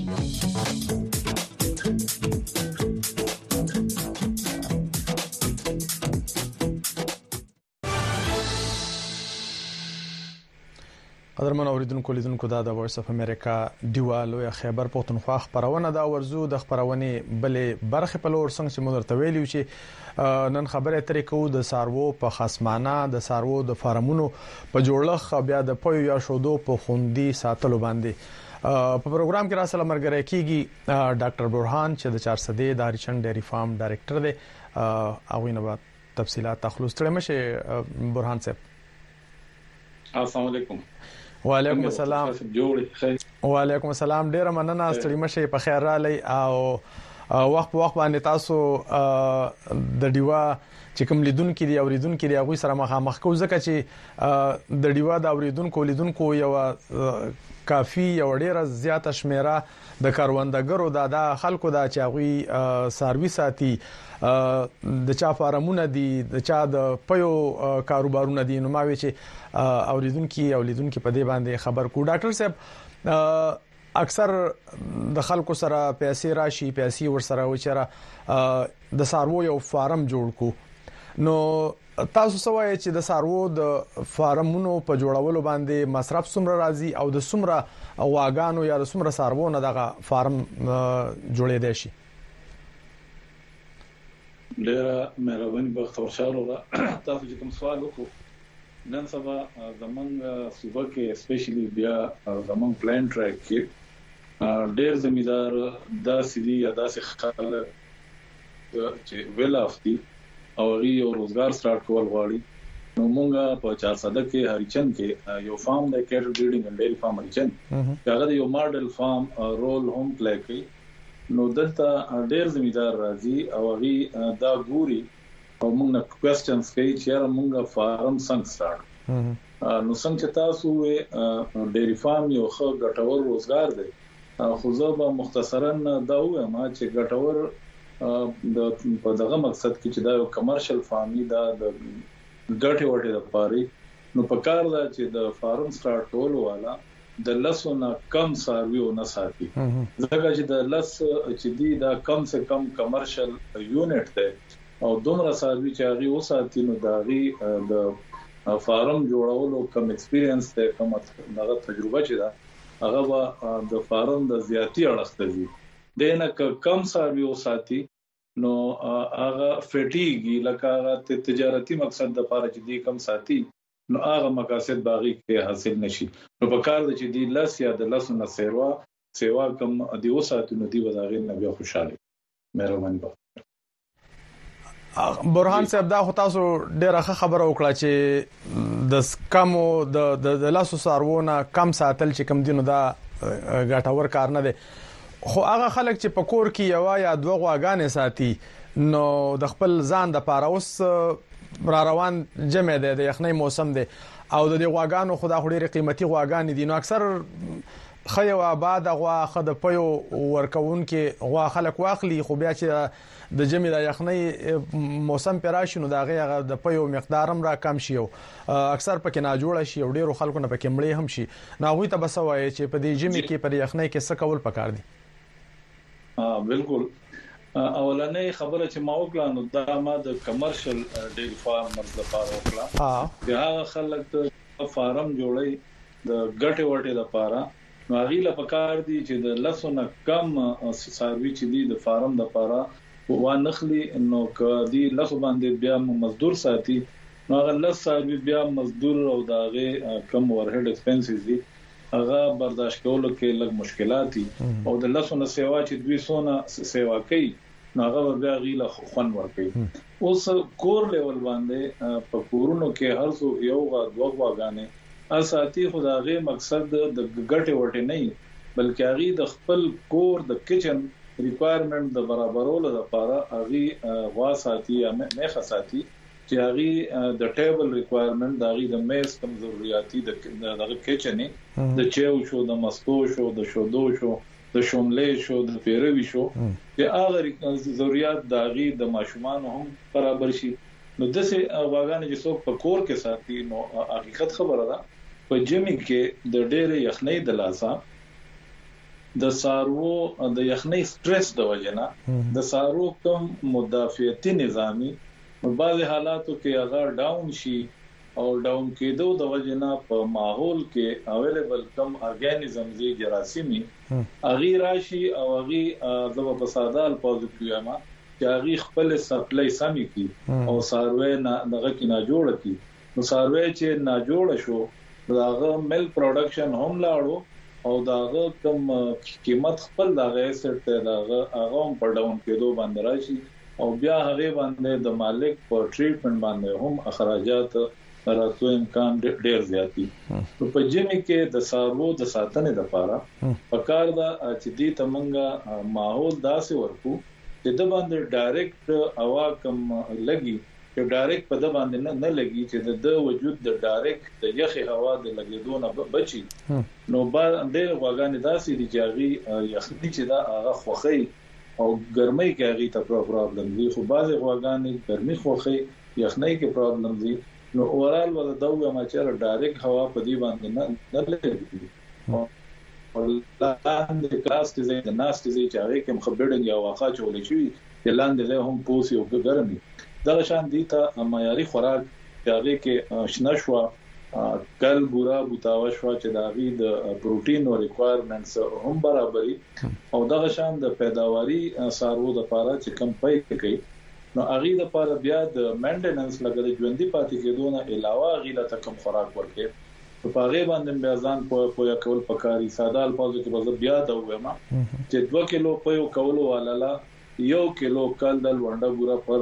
قدرمن اوریدونکو لیدونکو دا د وایس اف امریکا ډیوا لوی خیبر پښتونخوا خبرونه دا ورزو د خبرونه بلې برخه په لور څنګه چې مونږ ته ویلیو چې نن خبره ترې کوو د سارو په خاصمانه د سارو د فارمونو په جوړلخ بیا د پویو یا شودو په خوندي ساتلو باندې په پروګرام کې راسل مرګره کیږي ډاکټر برهان چې د 400 د هریچن ډيري فارم ډایریکټر دی او نه بعد تفصيلات تخلص ترې مشه برهان صاحب. السلام علیکم. وعلیکم السلام. وعلیکم السلام. ډیر مننه ستړي مشه په خیر را لې او وخت په وخت باندې تاسو د ډیوا چې کوم لیدونکو دی اوریدونکو دی هغه سره مخامخ کو ځکه چې د ډیوا د اوریدونکو یو کافي یو ډیره زیاته شمیره د کاروندګرو د خلکو د چاغوي سرویس ساتي د چا فارمونه دي د چا د پيو کاروبارونه دي نو ما وی چې اوریدونکو په دې باندې خبر کو. ډاکټر صاحب اکثر د خلکو سره پیسې راشي پیسې ورسره وچره د سارو یو فارم جوړ کو نو تاسو سوای چې د سارو د فارمونو په جوړولو باندې مصرف څومره راځي او د څومره واګانو یا د څومره سارو نه دغه فارم جوړې دی شي. ډیر مهرباني په خوشاله تاسو چې کوم سوال وکړو نن سبا زمونږ صوبه کې اسپیشلی بیا زمونږ پلان ټریک کې ډیر زمیدار د سړي یا د خلک چې ویل افتي او یو روزګار سٹارټ کول غواړي نو مونږه په 400 کې هریچن کې یو فارم د کیټل بریډینګ اند ډیری فارم هریچن هغه یو ماډل فارم رول هم پلی کوي نو دلته ډیر زمیدار راځي او هغه دا ګوري او موږ نه کوېسچنز کوي چې موږ فارم څنګه سٹارټ نو څنګه تاسو ډیری فارم یو ښه ګټور روزګار دی خو زه به مختصرا دا وایم چې ګټور په دغه مقصد کې چې دا یو کمرشل فارمي دا د ګټې وټې لپاره نو په کار دا چې د فارم سٹارټ کولو والا د لسونه کم سروي او نه ساتي ځکه چې د لس چې دی دا کم سے کم کمرشل یونټ دی او دومره سروي چې هغه وساتي نو داغي د فارم جوړولو کم ایکسپیرینس ته کوم دغه تجربه چې دا هغه د فارم د زیاتی اړخ دی دنه کم سروي وساتي نو هغه فټیږي لکه هغه تجارتی مقصد د لپاره چې دی کم ساتي نو هغه مقاصد باغی کې حاصل نشي نو په کار د چې دی لس یا د لس نه سیوا کم دی وساتي نو دی وزاغین نه بیا خوشاله مهرباني برهان صاحب دا خو تاسو ډیره خبره وکړه چې د کمو د لاسو سارونه کم ساتل چې کم دینو دا ګټور کار نه دی خو هغه خلک چې په کور کې یو یا دوه غواګانې ساتي نو د خپل ځان د پاره اوس را روان جمع دی د یخنۍ موسم دی او د غواګانو خدا خوري قیمتي غواګانې دي نو اکثر خیو آباد غوا خد پيو ورکون کې غوا خلک واخلي خو بیا چې د جمع د یخنۍ موسم پراشي نو دغه د پيو مقدارم را کم شي اکثر پکې نه جوړ شي او ډیرو خلکو نه پکې مړې هم شي ناغوي ته بسوي چې په دې جمع کې پر یخنۍ کې څه کول پکار دي. بالکل اولنې خبره چې ما وکړه نو دا ما د کمرشل ډیری فارمرز لپاره وکړه هغه خلک ته فارم جوړي د ګټه وټه لپاره نو هغه لپاره دي چې د لسونه کم سروي چې دي د فارم لپاره وانخلي نو کدي لس باندې بیا مزدور ساتي نو هغه لس سروي بیا مزدور او داغه کم ورهډ ایکسپنسز دي هغه برداشت کولو کې لږ مشکلات دي او د لسونه سیوا چې 200 سیوا کوي نو هغه بیا غیله خون ورکوي اوس کور لیول باندې په کورونو کې هر څو یو دوه غواګانې اساتی خدای مقصد د ګټه وټه نه بلکې هغه د خپل کور د کچن ریکوایرمنٹ د برابرولو لپاره هغه غوا ساتي یا میخه ساتي چې هغه د ټیبل ریکوایرمنٹ دغه د میز کم ضرورتي د کچن د چیو شو د مستو شو د شودو شو د شوملې شو د پیروي شو چې هغه ضرورت دغه د ماشومان هم برابر شي نو دسه واغانې چې څوک په کور کې ساتي نو حقیقت خبره ده په جمی کې د ډېرې یخنۍ د لاسا د سارو د یخنۍ سټرس د وجنه د سارو کم مدافعتي نظامی په بعض حالاتو کې هغه ډاون شي او ډاون کېدو د وجنه په ماحول کې اویلیبل کم ارګانیزمز جراثیمي اغي راشي او اغي د په ساده الفاظ کې وایم چې اغي خپل سپلای سمي کی او ساروی نه دغه کې نه جوړ کی نو ساروی چې نه جوړ شو داغه مل پروډکشن هم لاړو او داغه کم قیمت خپل داغه سټ ته داغه هغه په ډاون کېدو باندې راشي او بیا هغه باندې د مالک په ټریټمنټ باندې هم اخراجات راتلو امکان ډیر زیاتی په جمی کې د سارو د ساتنې لپاره پکار دا چې دې تمنګ ماحول داسې ورکو چې د باندې ډایرکټ هوا کم لګي چې ډایرکټ په د باندې نه لګي چې د وجود د ډایرکټ د یخي هوا د لګیدو نه بچي نو باندې واغانې داسې دي چې هغه یخني چې دا هغه خوخي او ګرمۍ کې هغه ته پرابلم دي خو بعض واغانې ګرمي خوخي یخنۍ کې پرابلم دي نو اورال ول دغه ماچره ډایرکټ هوا په دې باندې نه لګي او لاندې کلاس کې د ناس کې چې هغه کوم خبرډنګ یا واقع چولې شي چې لاندې هم پوسي او ګرمي دا شان دي ته معیاري خوراک چې هغه کې شنشوا کل بورا بوتاوا شوا چې دا غي د پروتین او ریکوایرمنټس هم برابرۍ او دا شان د پیداواري سارو د لپاره چې کم پای کوي نو اغي د لپاره بیا د مینټیننس لګل ژوندۍ پاتې کېدو نه علاوه غیله تکم خوراک ورکړي په هغه باندې بیا ځان په کول پکاري ساده الفاظو کې بس بیا دا وایم چې 2 کیلو په کولو والا 1 کیلو کال د ونډه ګورا پر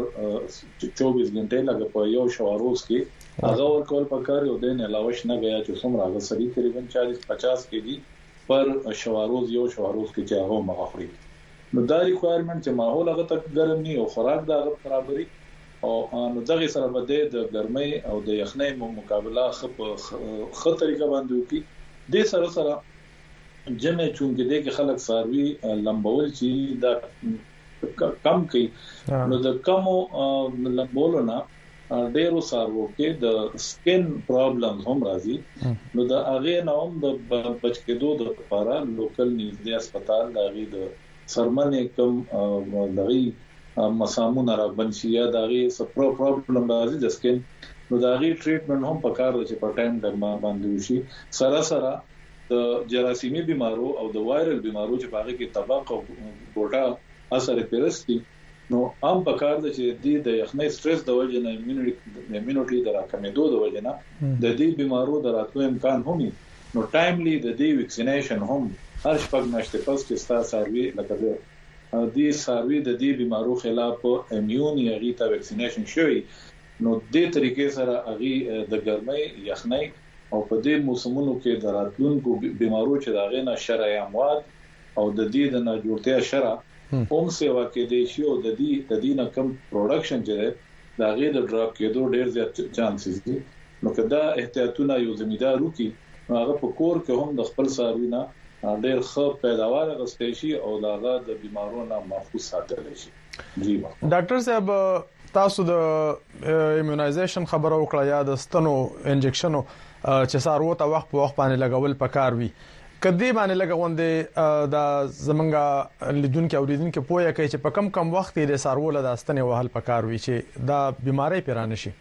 24 غنټه لګ په یو شواروز کې هغه ورکول پکاري او د نه علاوه شنه غیا چې څومره هغه سړي تقریبا 40-50 کېږي پر شواروز یو شواروز کې چې هغه مغفري نو دا ریکوایرمنټ چې ماحول هغه تک ګرم نه او خوراک دا برابرۍ او نو دغه سره بده د ګرمۍ او د یخنۍ مقابله خه طریقه باندې وکي د سره سره جمع چونګې د کې خلک ساروي لمبول چې دا کم کوي نو د کمو لمبولونه ډیرو سارو کې د سکن پرابلمز هم راځي نو د هغه نوم د بچ کېدو د لپاره لوکل نږدې هسپتال دغه د سرمنې کم دغه مسامونه را بنشي یا دغه سپرو پرابلم راځي د سکن نو دغه ټریټمنټ هم پکار دی چې په ټایم باندې وشي سره سره د جراثیمي بيمارو او د وایرل بيمارو چې باغې کې طبق او ګوټا اثر پیرستی نو هم پکار دی چې د یخنۍ سټرس د وجه نه ایمونټي د راکمېدو د وجه نه د دې بيمارو د راتلو امکان هم نو ټایملی د دې ویکسینیشن هم هر شپږ میاشتې پس کې ستا ساروي لکه دې ساروي د دې بيمارو خلاف امیون یغي ته ویکسینیشن شوی نو دې طریقې سره اغي د ګرمۍ یخنۍ او په دې موسمونو کې د راتلونکو بيمارو چې دا غینه شرع اموات او د دې د نه جوړتیا شرع هم سیوا کې دی شي او د دې نه کم پروډکشن چې دا غي د ډراپ کېدو ډېر زیات چانسز دي نو کدا احتیاطونه یو ځمیدار وکي هغه په کور کې هم د خپل ساروي نه ډېر ښه پیداوار غوښتي شي او داغه د بيمارو نه محفوظ ساتل شي جی ډاکټر صاحب تاسو د ایمونایزیشن خبرو وکړه یا د ستنو انجکشنو چې سارو ته وخت په وخت باندې لګول پکار وي کدی باندې لګوندې د زمنګا لیدونکو اوریدونکو پوهه کوي چې په کم وخت د سارو له داستنه وهل پکار وي چې دا بيمارۍ پیرانه شي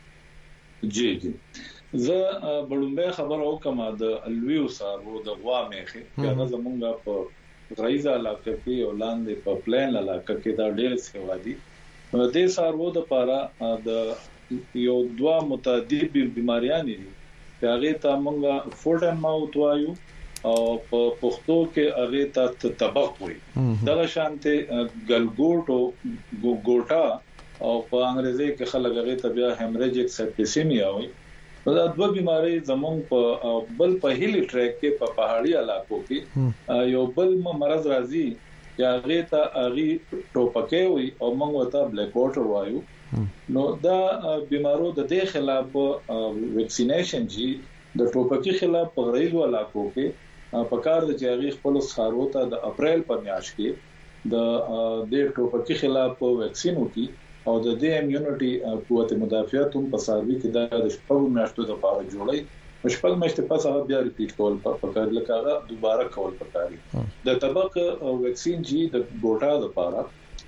جی زه بډومبه خبر او کما د الویو سارو د غوا میخه هغه زمونږه په غریزه علاقه کې ولاندې په پلان علاقه کې دا ډېر سیوا دي د دې سارو د پاره د یو دوا متعدد بیماریاں دي هغه ته مونږه فوټ اینڈ ماوث وایو او په پښتو کې هغه ته طبق وي دا شانته ګلګوټو ګوټا او په انګریزي کې خلک هغه ته بیا هیمریجیک سپټیسیمیا وایي دا دوه بيمارۍ زمونږ په بل په هیلی ټریک کې په پهاړي علاقو کې یو بل مرز راځي یا هغه ته اغي ټوپکې وي او موږ وته بلیک واټر وایو نو دا بيمارو د دې خلاف ویکسینیشن جی د ټوپکې خلاف په غریزو علاقو کې په کار د جاغي خپل سارو ته د اپریل په میاشت کې د دې ټوپکې خلاف ویکسین وکي او د دې امیونټي قوت مدافعت هم په ساروي کې د شپږ میاشتو لپاره جوړي شپږ میاشتې پس هغه بیا ریپیټ کول پکار لکه هغه دوباره کول پکاري د طبق ویکسین جی د ګوټا د پاره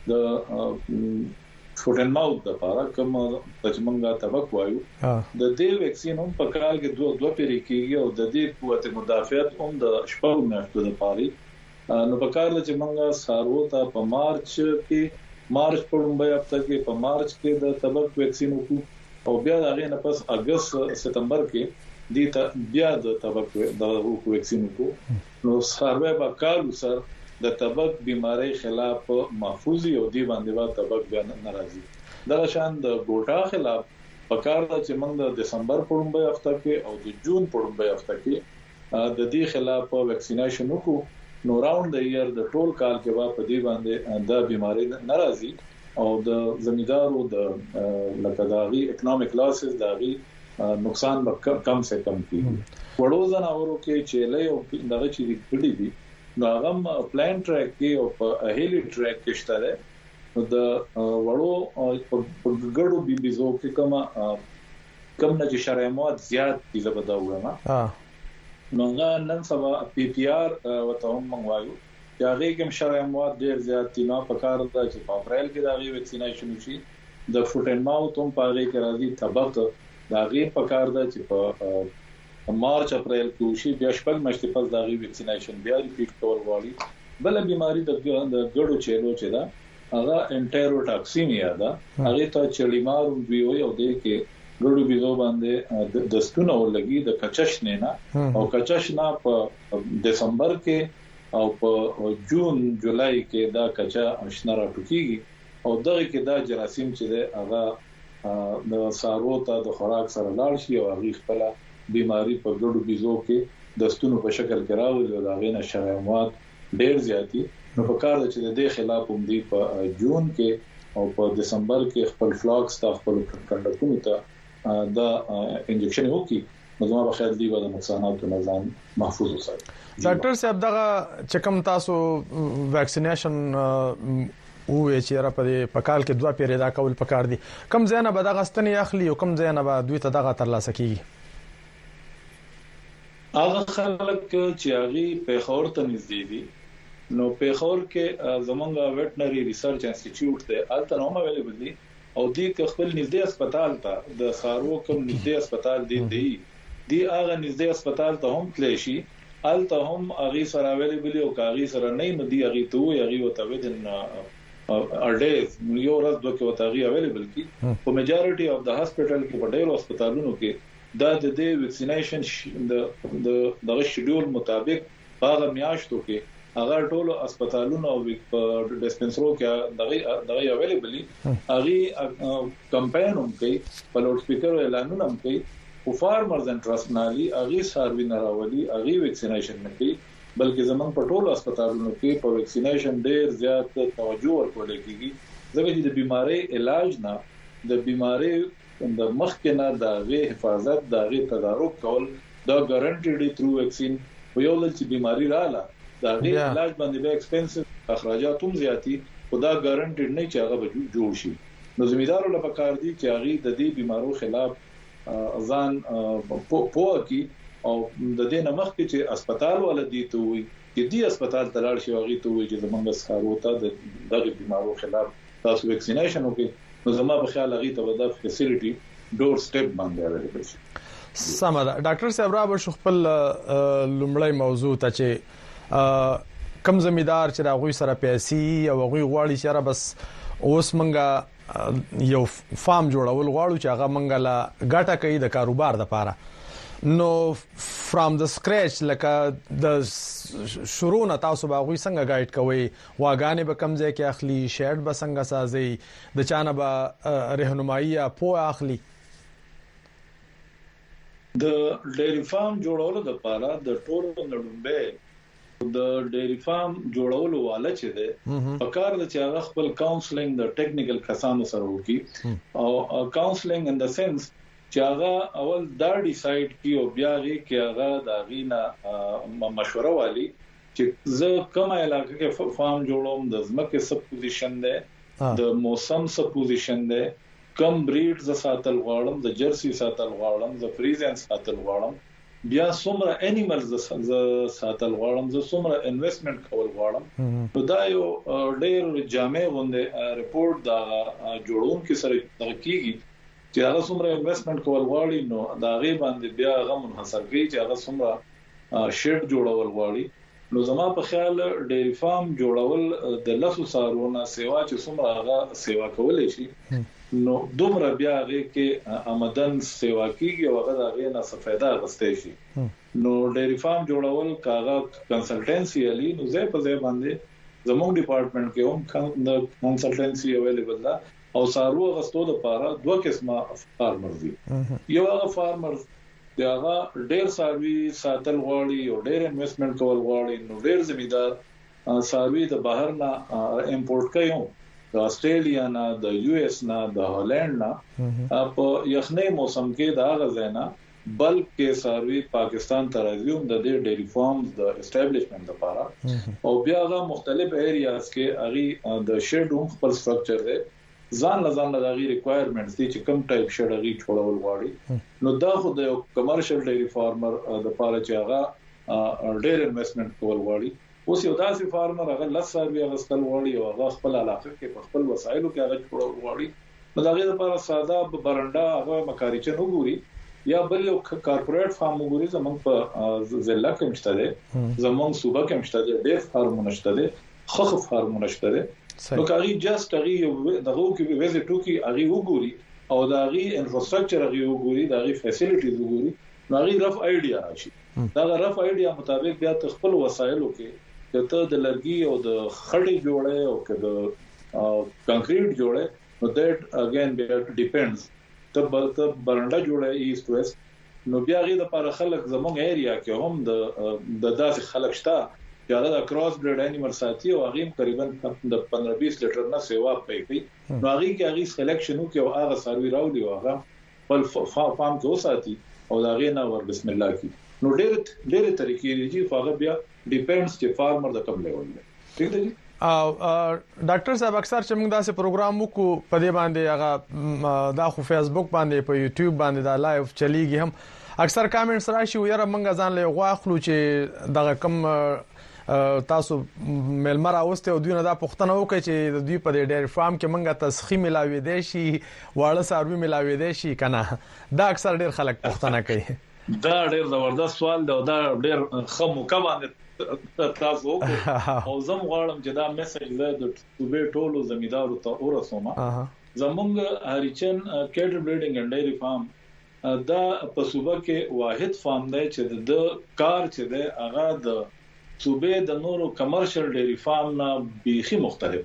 د فوټ اینڈ ماوث د پاره کوم پچمنګا طبق وایو د دې ویکسین هم په کال کې دوه پیری کېږي او د دې قوت مدافعت هم د شپږ میاشتو د پاره نو په کال چې موږ سارو ته په مارچ په لومړۍ هفته کې په مارچ کې د طبق ویکسین وکړو او بیا هغه نه پس اگست ستمبر کې د بیا د طبق د ویکسین وکړو نو سروې په کال سره د طبق بیماری خلاف محفوظي او دی باندې وا طبق بیان ناراضي دا شان د ګوټا خلاف پکار د چې موږ د دسمبر په لومړۍ هفته کې او د جون په لومړۍ هفته کې د دې خلاف ویکسینیشن وکړو نو راوند د ایئر د ټول کال کې وا په دی باندې د بیماری ناراضي او د زمیدارو د لکداغي اکونومیک لاسز داغي نقصان به کم سے کم کیږي وړو ځناورو کې چې له دغه چې کړي دي نو هغه پلان ټریک کې او په هیلی ټریک کې شته د وړو په ګړو بيبيزو کې کم نه چې شرعي مواد زیات دي زبده وګما نو نن سبا پی پی آر وته هم منغوايو چې هغه کوم شرعي مواد ډیر زیات دي نو په کار د چې په اپریل کې دا غي ویکسینیشن شي د فوټ اینڈ ماوث هم په هغه کې راځي طبق دا غي په کار د چې په مارچ اپریل کې شي بیا شپږ میاشتې پس دا غي ویکسینیشن بیا ریپیټ کول غواړي بل بیماری د ګړو چیرو چې دا هغه انټیروټاکسیمیا ده هغه ته چلیمار وی او د کې ګړو بيزو باندې د ستونو لګي د کچش نه او کچش نه په دسمبر کې او په جون جولای کې دا کچا اشنا را ټوکيږي او دغه کې دا جراثیم چې ده هغه د سارو ته د خوراک سره لاړ شي او هغه خپل بیماری په ګړو بيزو کې د ستونو په شکل کې راوځي او دا غینه شرعي مواد ډېر زیاتی نو په کار چې د دې خلاف هم دی په جون کې او په دسمبر کې خپل فلاکس ته خپل کنډکونو ته دا انجکشن وکي نو زما په خیال دی د نقصاناتو نه ځان محفوظ وساتي ډاکټر صاحب دغه چکم تاسو ویکسینیشن او چې را په کال کې دوه پیری دا کول پکار دي کم ځای نه به دغه ستنې اخلي او کم ځای نه به دوی ته دغه ترلاسه کیږي هغه خلک چې هغه په خور ته نږدې دي نو په خور کې زمونږ ویټنری ریسرچ انسټیټیوټ دی الته نو اویلیبل دي او دې خپل نږدې هسپتال ته د سارو کوم نږدې هسپتال دی هغه نږدې هسپتال ته هم تللی شي الته هم هغه سره اویلیبل او کاغي سره نه ندي هغه ته هغه وته ودن اډیز یو ورځ دوه کې وته هغه اویلیبل کی په میجارټي اف د هسپتال کې په ډیرو هسپتالونو کې دا د دې ویکسینیشن د دغه شیډول مطابق هغه میاشتو کې هغه ټول هسپتالونو او ډیسپنسرو کې دغه اویلیبل هغه کمپاین هم کوي په لوډ سپیکر اعلانونه هم کوي او فارمرز انټرنیشنالي هغه سروي نه راولي هغه ویکسینیشن نه کوي بلکې زمونږ په ټول هسپتالونو کې په ویکسینیشن ډېر زیات توجه ورکول کیږي ځکه چې د بیماری علاج نه د بیماری د مخکنه د غي حفاظت د غي تدارک کول دا ګارانټیډ تھرو ویکسین په یو لږ چې بیماری رااله د غي علاج باندې به ایکسپنسیو اخراجات هم زیاتی خدا ګارانټیډ نه چې هغه به جوړ شي نو زمیدارو لپاره کار دي چې هغه د دې بیمارو خلاف ځان پوه کی او د دې نمخ کې چې هسپتال ولدي ته وي چې دې هسپتال ته لاړ شي هغه ته وي چې زمونږ سره وته د بیمارو خلاف تاسو ویکسینیشن وکړي نو زما په خیال هغه ته د فیسیلیټي ډور سټیپ باندې اویلیبل شي سم ده ډاکټر صاحب را به خپل لومړی موضوع ته چې کم زمیدار چې راغوي سره پیسې او غوي غواړي چې را بس اوس منګه یو فارم جوړول غواړو چې هغه منګه لا ګټه کوي د کاروبار لپاره نو فرام د سکریچ لکه د شروع نه تاسو به غوي څنګه گایډ کوي واګانې به کم ځای کې اخلي شیډ به څنګه سازي د چانه به رهنمایي په اخلي د ډېری فارم جوړولو لپاره د ټولو نړمبه د ډېری فارم جوړولو والا چې ده په کار د چې هغه خپل کاونسلینګ د ټیکنیکل کسانو سره وکي او کاونسلینګ ان د سنس چې هغه اول دا ډیسایډ کی او بیا غي کې هغه دا غینا مشوره والی چې زه کومه علاقې کې فارم جوړوم د زمکه سب پوزیشن ده د موسم سب پوزیشن ده کم بریډ ز ساتل غواړم د جرسی ساتل غواړم د فریزن ساتل غواړم بیا څومره انیملز ساتل غواړم زه څومره انویسټمنٹ کول غواړم نو دا یو ډېر جامع غونډه ریپورت دا جوړون کې سره کیږي چې هغه څومره انویسټمنٹ کول غواړي نو دا غي باندې بیا هغه منحصر کوي چې هغه څومره شیډ جوړول غواړي نو زما په خیال ډېری فارم جوړول د لاسو سارونه سیوا چې څومره هغه سیوا کولای شي نو دومره بیا هغه کې آمدن سیوا کیږي او هغه هغه نه سفیدا غستې شي نو ډېری فارم جوړول کاغه کنسلټنسي علي نو زه په ځای باندې زموږ ډپارټمنټ کې هم کنسلټنسي اویلیبل ده او سارو غستو د لپاره دوه قسمه فارمر دي یو هغه فارمر دغه ډېر ساروي ساتل غواړي او ډېر انویسټمنٹ کول غواړي نو ډېر زمیدار ساروي د بهر نه امپورټ کوي د استرالیا نه د یو اس نه د هالند نه په یخنۍ موسم کې دا غزینا بلک کې ساروي پاکستان ته راځي د ډېری فارمز د اسټابلیشمنت لپاره او بیا غا مختلف ایریاز کې اغي د شیډ هم خپل سټرکچر دی ځان له غیر ریکوایرمنټس دي چې کوم ټایپ شډ غي جوړول غواړي نو دا خو د کمرشل ډیری فارمر د لپاره چې هغه ډېر انویسټمنٹ کول غواړي اوس یو داسې فارمر هغه لساروي غستل غواړي او هغه خپل علاقه کې په خپل وسایلو کې هغه جوړول غواړي نو دا غي لپاره ساده برنده هغه مکاریچن وګوري یا بل یو کارپوریټ فارم وګوري زمونږ په ضلع کې مشته دي زمونږ صوبه کې مشته دي ډېر فارمونه شته دي خخ فارمونه شته دي نو کاری جست هغه دغه کې ویزټ وکي هغه وګوري او دا هغه انفراستراکچر هغه وګوري دا هغه فیسیلیټیز وګوري نو هغه رف ایډیا راشي دا رف ایډیا مطابق بیا خپل وسایلو کې ته د لرګي او د خړې جوړه او د کانکریټ جوړه نو دیٹ اگین بیا ډیپندز ته برنده جوړه ایست ویست نو بیا غي د لپاره خلک زموږ ایریا کې هم د داسې خلک شته چې هغه د کراس بریډ انیمل ساتي او هغه تقریبا د 15-20 لیټر نه سیوا کوي نو هغه کې هغه سلیکشن وکي او هغه سروي راوړي او هغه په فارم کې وساتي او دا غي نه ور بسم الله کی نو ډېر طریقې دي خو هغه بیا ډیپندز چې فارمر د کوم لیول دی ٹھیک دی او ډاکټر صاحب اکثر چې موږ داسې پروګرام وکړو په دې باندې هغه دا خو فیسبوک باندې په یوټیوب باندې دا لایو چلیږي هم اکثر کامنټس راشي ويره موږ ځان له غواخلو چې دغه کم تاسو ملمر اوسته او دوی نه دا پښتنه وکړي چې دوی په ډېر فارم کې منګه تسخی ملاوي دي شي واړه ساروي ملاوي دي شي کنه دا اکثر ډېر خلک پښتنه کوي دا ډېر زبردست سوال دی دا ډېر خمو کبانه تاسو او زم غواړم چې دا میسج له د صوبې ټولو زمیدارو ته ورسوم زمونږ هریچن کیټل بریډینګ اند ډیری فارم دا په صوبه کې واحد فارم دی چې د کار چې دی هغه د صوبې د نورو کمرشل ډیری فارم نه بیخي مختلف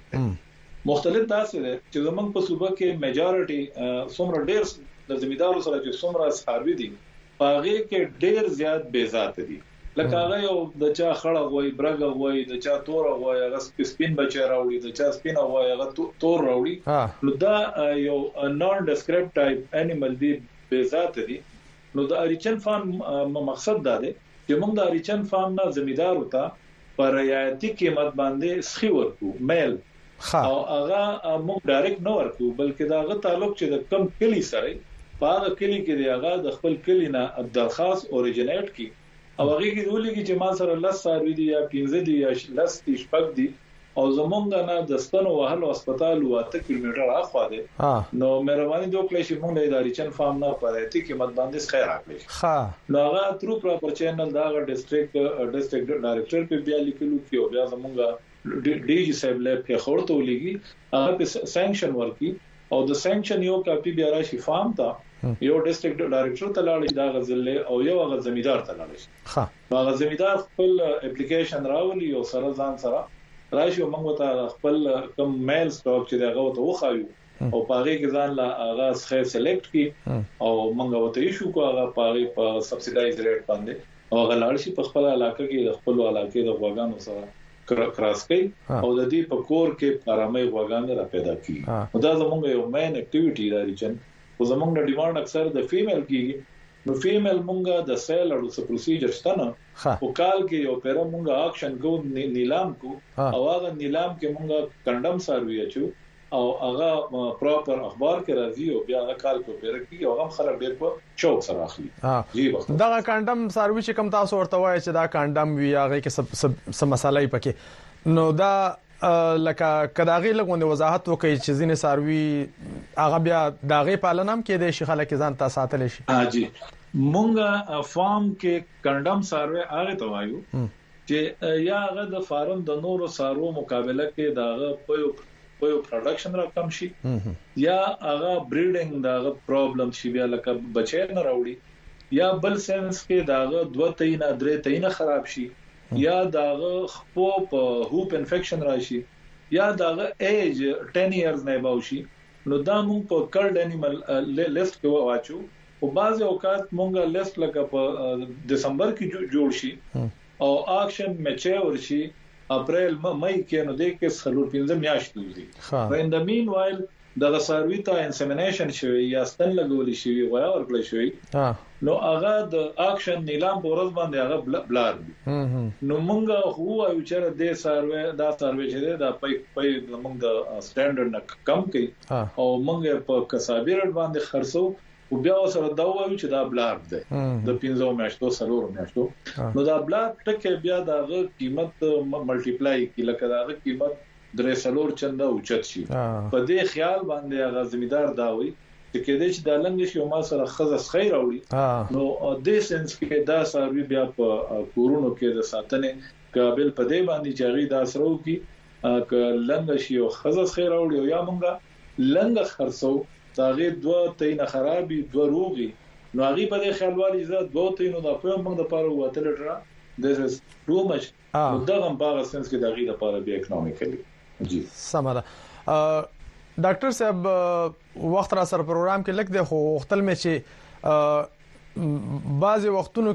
داسې دی چې زمونږ په صوبه کې میجارټي څومره ډېر د زمیدارو سره چې څومره ساروي دي پاغه کې ډېر زیات بے ذات دي لکه هغه یو د چا خړه وای برګه وای د چا تور وای هغه سپین بچی راوړي د چا سپین وای هغه تور راوړي نو دا یو نون ډیسکرایب ټایپ انیمل دی بے ذات دي نو د اریچن فارم مقصد دا دی چې موږ د اریچن فارم نه زمیدار وتا پر رعایتي قیمت باندې سخي ورکو میل او هغه موږ ډایرکټ نه ورکو بلکې داغه تعلق چې د کم کلی سره پاغه کلی کې دی هغه د خپل کلی نه درخواست اوریجنیټ کی او هغه کې ولګي چې ما سره لس ساروي دي یا 15 دي یا لس شپږ دي او زمونږ نه د ستنو وهلو هسپتال واته کیلومتر اخوا دي نو مهرباني وکړئ چې موږ د ادارچن فارم نه پرېتی کې مت باندې خیر راکړي نو هغه ترو پراپر چینل دا ډیسټریکټ ډایریکټر په بیا لیکلو کې او بیا زمونږ ډي جی صاحب له په خورته ولګي هغه په سانکشن ورکي او د سانکشن یو کاپی بیا راشي فارم ته یو ډیسټریکټ ډایریکټر ته لاړ دا غزلې او یو غزل زمیدار ته لاړ شي هغه زمیدار خپل اپلیکیشن راولي او سره ځان سره راشي موږ ته خپل کم میل سټاک چې دغه ته وخایو او پاره کې ځان لا هغه څخه سلیکټ کی او موږ ته ایشو کو هغه پاره په سبسیډایز ریټ باندې او هغه لاړ شي په خپل علاقې کې خپل علاقې د غواګانو سره کراس کوي او د دې په کور کې آرامي غواګان را پیدا کی دا زموږ یو مین اکټیویټی دی چې خو زموږ د ډیمانډ اکثر د فیمیل کیږي نو فیمیل مونږه د سیل او د پروسیجر شته نه او کال کې یو پیره مونږه اکشن کو نیلام کو او هغه نیلام کې مونږه کنډم سروي اچو او هغه پراپر اخبار کې راځي او بیا هغه کال کو پیرکی او هغه خلک ډیر په شوق سره اخلي جی دا کانډم سروي چې کم تاسو ورته وایي چې دا کانډم وی هغه کې سب مسالې پکې نو دا لکه کداغي لګوند وضاحت وکړي چې ځینې سروي هغه بیا داغه پالنم کې د شیخه لکه ځان تاسو ساتل شي جی مونږه فارم کې کانډم سروي هغه ته وایو چې یا هغه د فارم د نورو سارو مقابله کې داغه په پروډکشن را کم شي یا هغه بریډینګ داغه پرابلم شي بیا لکه بچی نه راوړي یا بل سنس کې داغه 2-3 3 خراب شي یا داغه خپو په هوپ انفیکشن راشي یا داغه ایج 10 ایئرز نه باوشي نو دا مونږ په کلډ انیمل لیست کې واچو او بعض اوقات مونږه لیست لکه په دسمبر کې جوړ شي او اکشن میچور شي اپریل مئی کې نو د کې سلور 15 میاشتې وځي نو ان د مین وایل د سروي ته انسیمینیشن شوی یا ستن لګول شي غویا ورکړل شوی نو هغه د اکشن نیلام پورز باندې هغه بلار نو مونږه هو او چې د سروي چې دا پي مونږ د سټانډرډ نه کم کوي او مونږه په کسابیر باندې خرڅو او بیا سره دا وایو چې دا بلار ده د 15 میاشتو سلور میاشتو نو دا بلار ټکه بیا دغه قیمت ملټیپلای کی لکه دغه قیمت درې سلور چنده اوچت شي په دې خیال باندې هغه زمیدار دا وي چې کله چې د لنګ شي ما سره خزس خیر راوړي نو د سنس کې دا سروي بیا په کورونو کې د ساتنې قابل په دې باندې چې غي دا سرو کې ک لنګ شي او خزس خیر راوړي او یا مونږه لنګ خرڅو تاغي 2-3 خرابي 2 روغي نو هغه په دې خیال والی زه 2-3 د په موږ د پاره وته لټره this is too much دا هم په سنس کې د غي د پاره بیا اکونومیکلی جی سمره ډاکټر صاحب وخت را سره پروګرام کې لګ دی خو وختل مې چې بعضي وختونو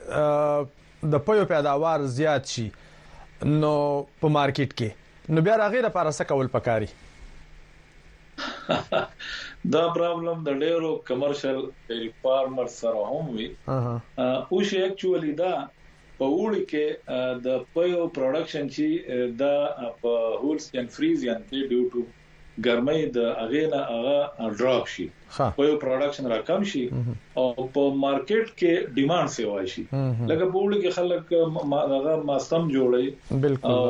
کې د پيو پیداوار زیات شي نو په مارکیټ کې نو بیا راغی لپاره څه کول پکاري دا پرابلم د ډیرو کمرشل ډیری فارمر سره هم وي او شي اکچوالي دا په وړي کې د پيو پروډکشن چې دا په هولز ان فریزیان کې ډیو ټو ګرمۍ د اغینا هغه ډراپ شي پيو پروډکشن را کم شي او په مارکیټ کې ډیماند سیوا شي لکه په وړي کې خلک هغه ماستم جوړي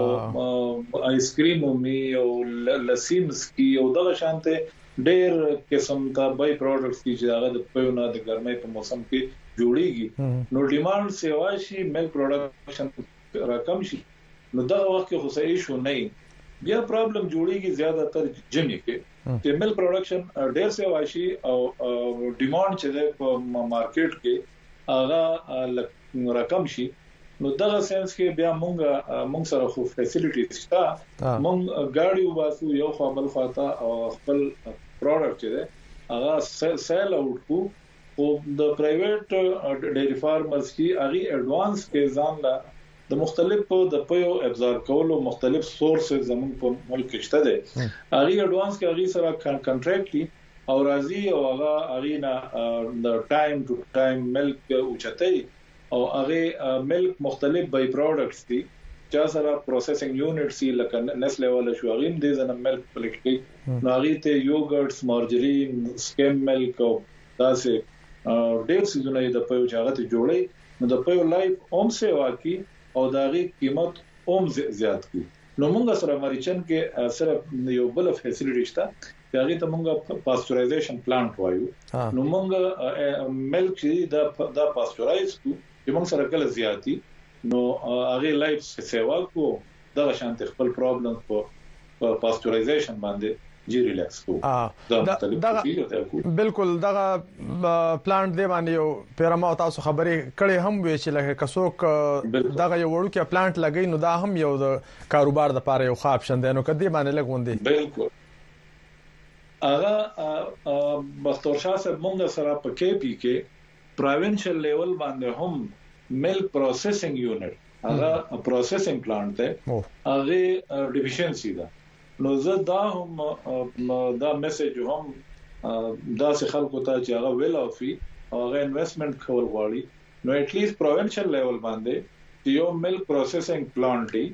بالکل آیسکریم او لسیمز کی او دغه شانته ډېر قسم کا بای پروډکټس چې هغه د پيو نه د ګرمۍ په موسم کې جوړيږي نو ډیماند سیوا شي ملک پروډکشن رقم شي نو دا وخت کې خو صحیح شو نه بیا پرابلم جوړيږي زیاده تر جمعي کې چې ملک پروډکشن ډېر سیوا شي او ډیماند چې په مارکیټ کې هغه رقم شي نو دغه سنس کې بیا مونږ سره خو فیسیلیټیز شته مونږ ګاډي وباسو یو خو بل خواته او خپل پروډکټ چې ده هغه سیل اوټ کو او د پرایویټ ډیری فارمرز کی اغي ایڈوانس کې ځان لا د مختلفو د پيو ابزار کولو مختلف سورسز زمون په ملک شته ده اغي ایڈوانس کې اغي سره کانټریکټ او راضي او اغي نه د ټایم ټو ټایم ملک اوچتای او هغه ملک مختلف بای پروډکټس دي چې سره پروسیسینګ یونټ سي لکه نسله ولا شو هغه دې زنه ملک پلیکټي نو هغه ته یوګرټس مارجرین سکیم ملک او داسې ډېر سيزونه د پيو چاغت جوړي نو د پيو لایف اوم سیوا کی او داغي قیمت اوم زیات کی نو موږ سره مریچن کې سره یو بل فیسیلیټی شته هغه ته موږ پاستورایزیشن پلانټ وایو نو موږ ملک چې دا پاستورایز کو چې موږ سره کله زیاتی نو هغه لایف سیوا کو دا شانت خپل پرابلم په پاستورایزیشن باندې جی ریلیکس کو دا بالکل دا پلانټ دی باندې یو پیرما تاسو خبرې کړې هم وی چې لکه کڅوک دا یو وړو کې پلانټ لګی نو دا هم یو د کاروبار د لپاره یو ښه اپشن دی نو کدی باندې لګوندې بالکل هغه بختور شاه صاحب موږ سره په کې پی کې پروینشل لیول باندې هم ملک پروسیسینګ یونټ هغه پروسیسینګ پلانټ دی هغه ډیفیشنسي ده نو زه دا هم دا میسج هم دا څه خلکو ته چې هغه ویل او فی هغه انویسټمنٹ کول غواړي نو اټ لیست پروینشل لیول باندې یو ملک پروسیسینګ پلانټ دی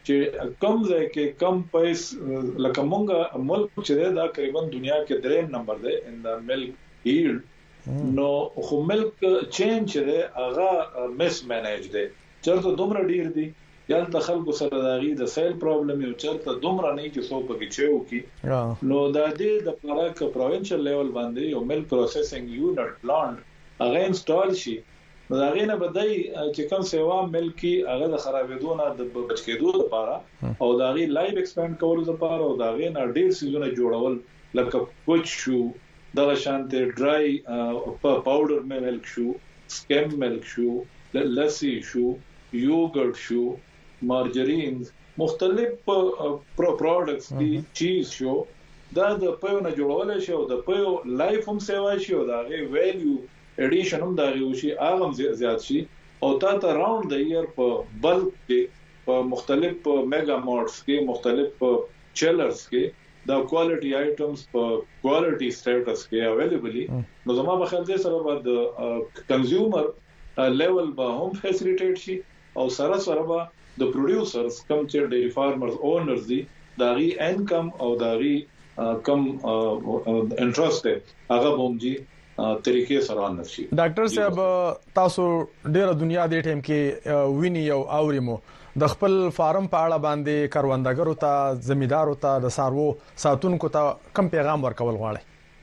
چې کم ځای کې کم پیسې لکه مونږه ملک چې دا تقریبا دنیا کې دریم نمبر دی ان د ملک ییلډ نو خو ملک چینج دی هغه مس مینیج دی چرته دومره ډیر دی یالته خلکو سره داغي د سیل پرابلم یو چرته دومره نه چې څو پکې چېو کی نو د دې د پاره پروینشل لیول باندې یو ملک پروسیسینګ یونټ پلانټ هغه انسټال شي نو دا غینه بدای چې کوم سیوا ملکی هغه د خرابېدو نه د بچ کېدو لپاره او دا غي لایف ایکسپاند کول لپاره او دا غینه ډیر سيزونه جوړول لکه کوچ شو د شانته ډرای پاوډر ملک شو سکیم ملک شو لسی شو یوګرټ شو مارجرینز مختلف پروډکټس دي چیز شو دا د پيو نه جوړول شي او د پيو لایف هم سیوا شي او دا غي ویلیو ایډیشن هم دا غوشي اغم زیات شي او تا راوند د ایئر په بلک کې په مختلف میگا مارټس کې مختلف چیلرز کې دا کوالټي آیټمز په کوالټي سټیټس کې اویلیبلی نو زما په خیال دې سره بعد کنزیومر لیول به هم فیسیلیټیټ شي او سره به د پروډوسرز کم چې ډیری فارمرز اونرز دي داغي انکم او داغي کم انټرست هغه بومجي طریقې سره نشي ډاکټر صاحب تاسو ډیره دنیا د ټیم کې ویني او اوريمو د خپل فارم په اړه باندې کاروندګرو ته زمیدارو ته د سارو ساتونکو ته کم پیغام ورکول غواړي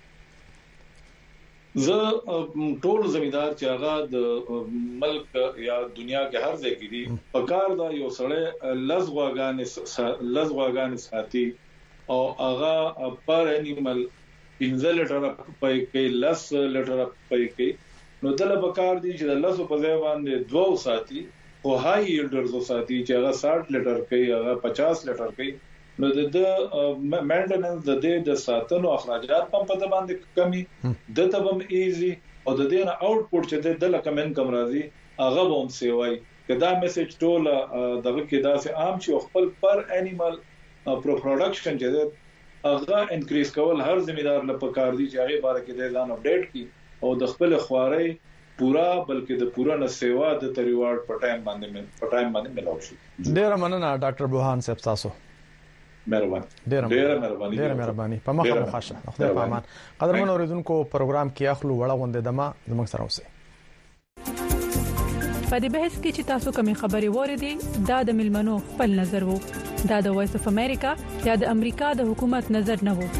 زه ټول زمیدار چې هغه د ملک یا دنیا کې هر ځای کې دي په کار دا یو سړی لزغواګان ساتي او هغه پر انیمل 15 لیټر پای کې 10 لیټر پای کې نو دله بکار دي چې د لاسو په ځای باندې 2 ساتي او هاي یلډرز ساتي چې هغه 60 لیټر کوي هغه 50 لیټر کوي نو د مینټیننس د دې د ساتنو اخراجات په پد باندې کمی د تبم ایزي او د دې نه اوټپوټ چې د لکمن کم راځي هغه هم سیوای کدا میسج ټول دغه کې داسې عام چې خپل پر انیمل پروډکشن چې هغه انکریز کول هر ذمہدار لپاره کار دي چې هغه باره کې د ځان اپډیټ کی او د خپل خواري پورا بلکې د پورا نه سیوا د ریوارډ په ټایم باندې ملاو شي ډیر مننه ډاکټر بوهان صاحب تاسو مهرباني ډیر مهرباني په مخه مخاشه خدای په امان قدرمن اوریدونکو پروګرام کې اخلو وړه غونډه دمه زموږ سره اوسئ په دې بحث کې چې تاسو کومې خبرې وریدي دا د ملمنو خپل نظر وو دا د وایس اف امریکا یا د امریکا د حکومت نظر نه وو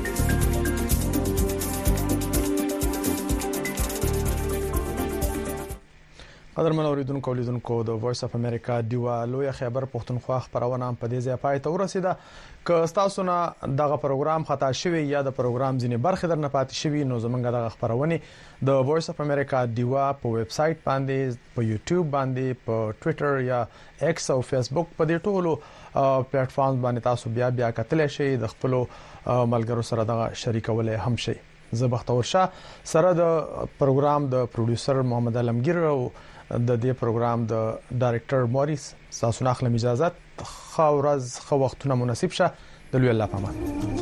قدرمن اوریدونکو لیدونکو د وایس اف امریکا دیوا لوی خبر پښتونخوا خبرونه په دې ځای پای ته ورسیده که تاسو نه دغه پروګرام خطا شوی یا د پروګرام ځینې برخې درنه پاتې شوی نو زمونږ دغه خبرونه د وایس اف امریکا دیوا په ویب سټ باندې په یوټیوب باندې په ټوئیټر یا ایکس او فیسبوک په دې ټولو پلیټ فارم باندې تاسو بیا کتلی شئ د خپل ملګرو سره دغه شریکولای هم شئ زه بختور شاه سره د پروګرام د پروډوسر محمد علمگیر او د دې پروګرام د ډایریکټر موریس تاسو نه اخلم اجازه خو ورځ خو وختونه مناسب شه د لوی الله پامان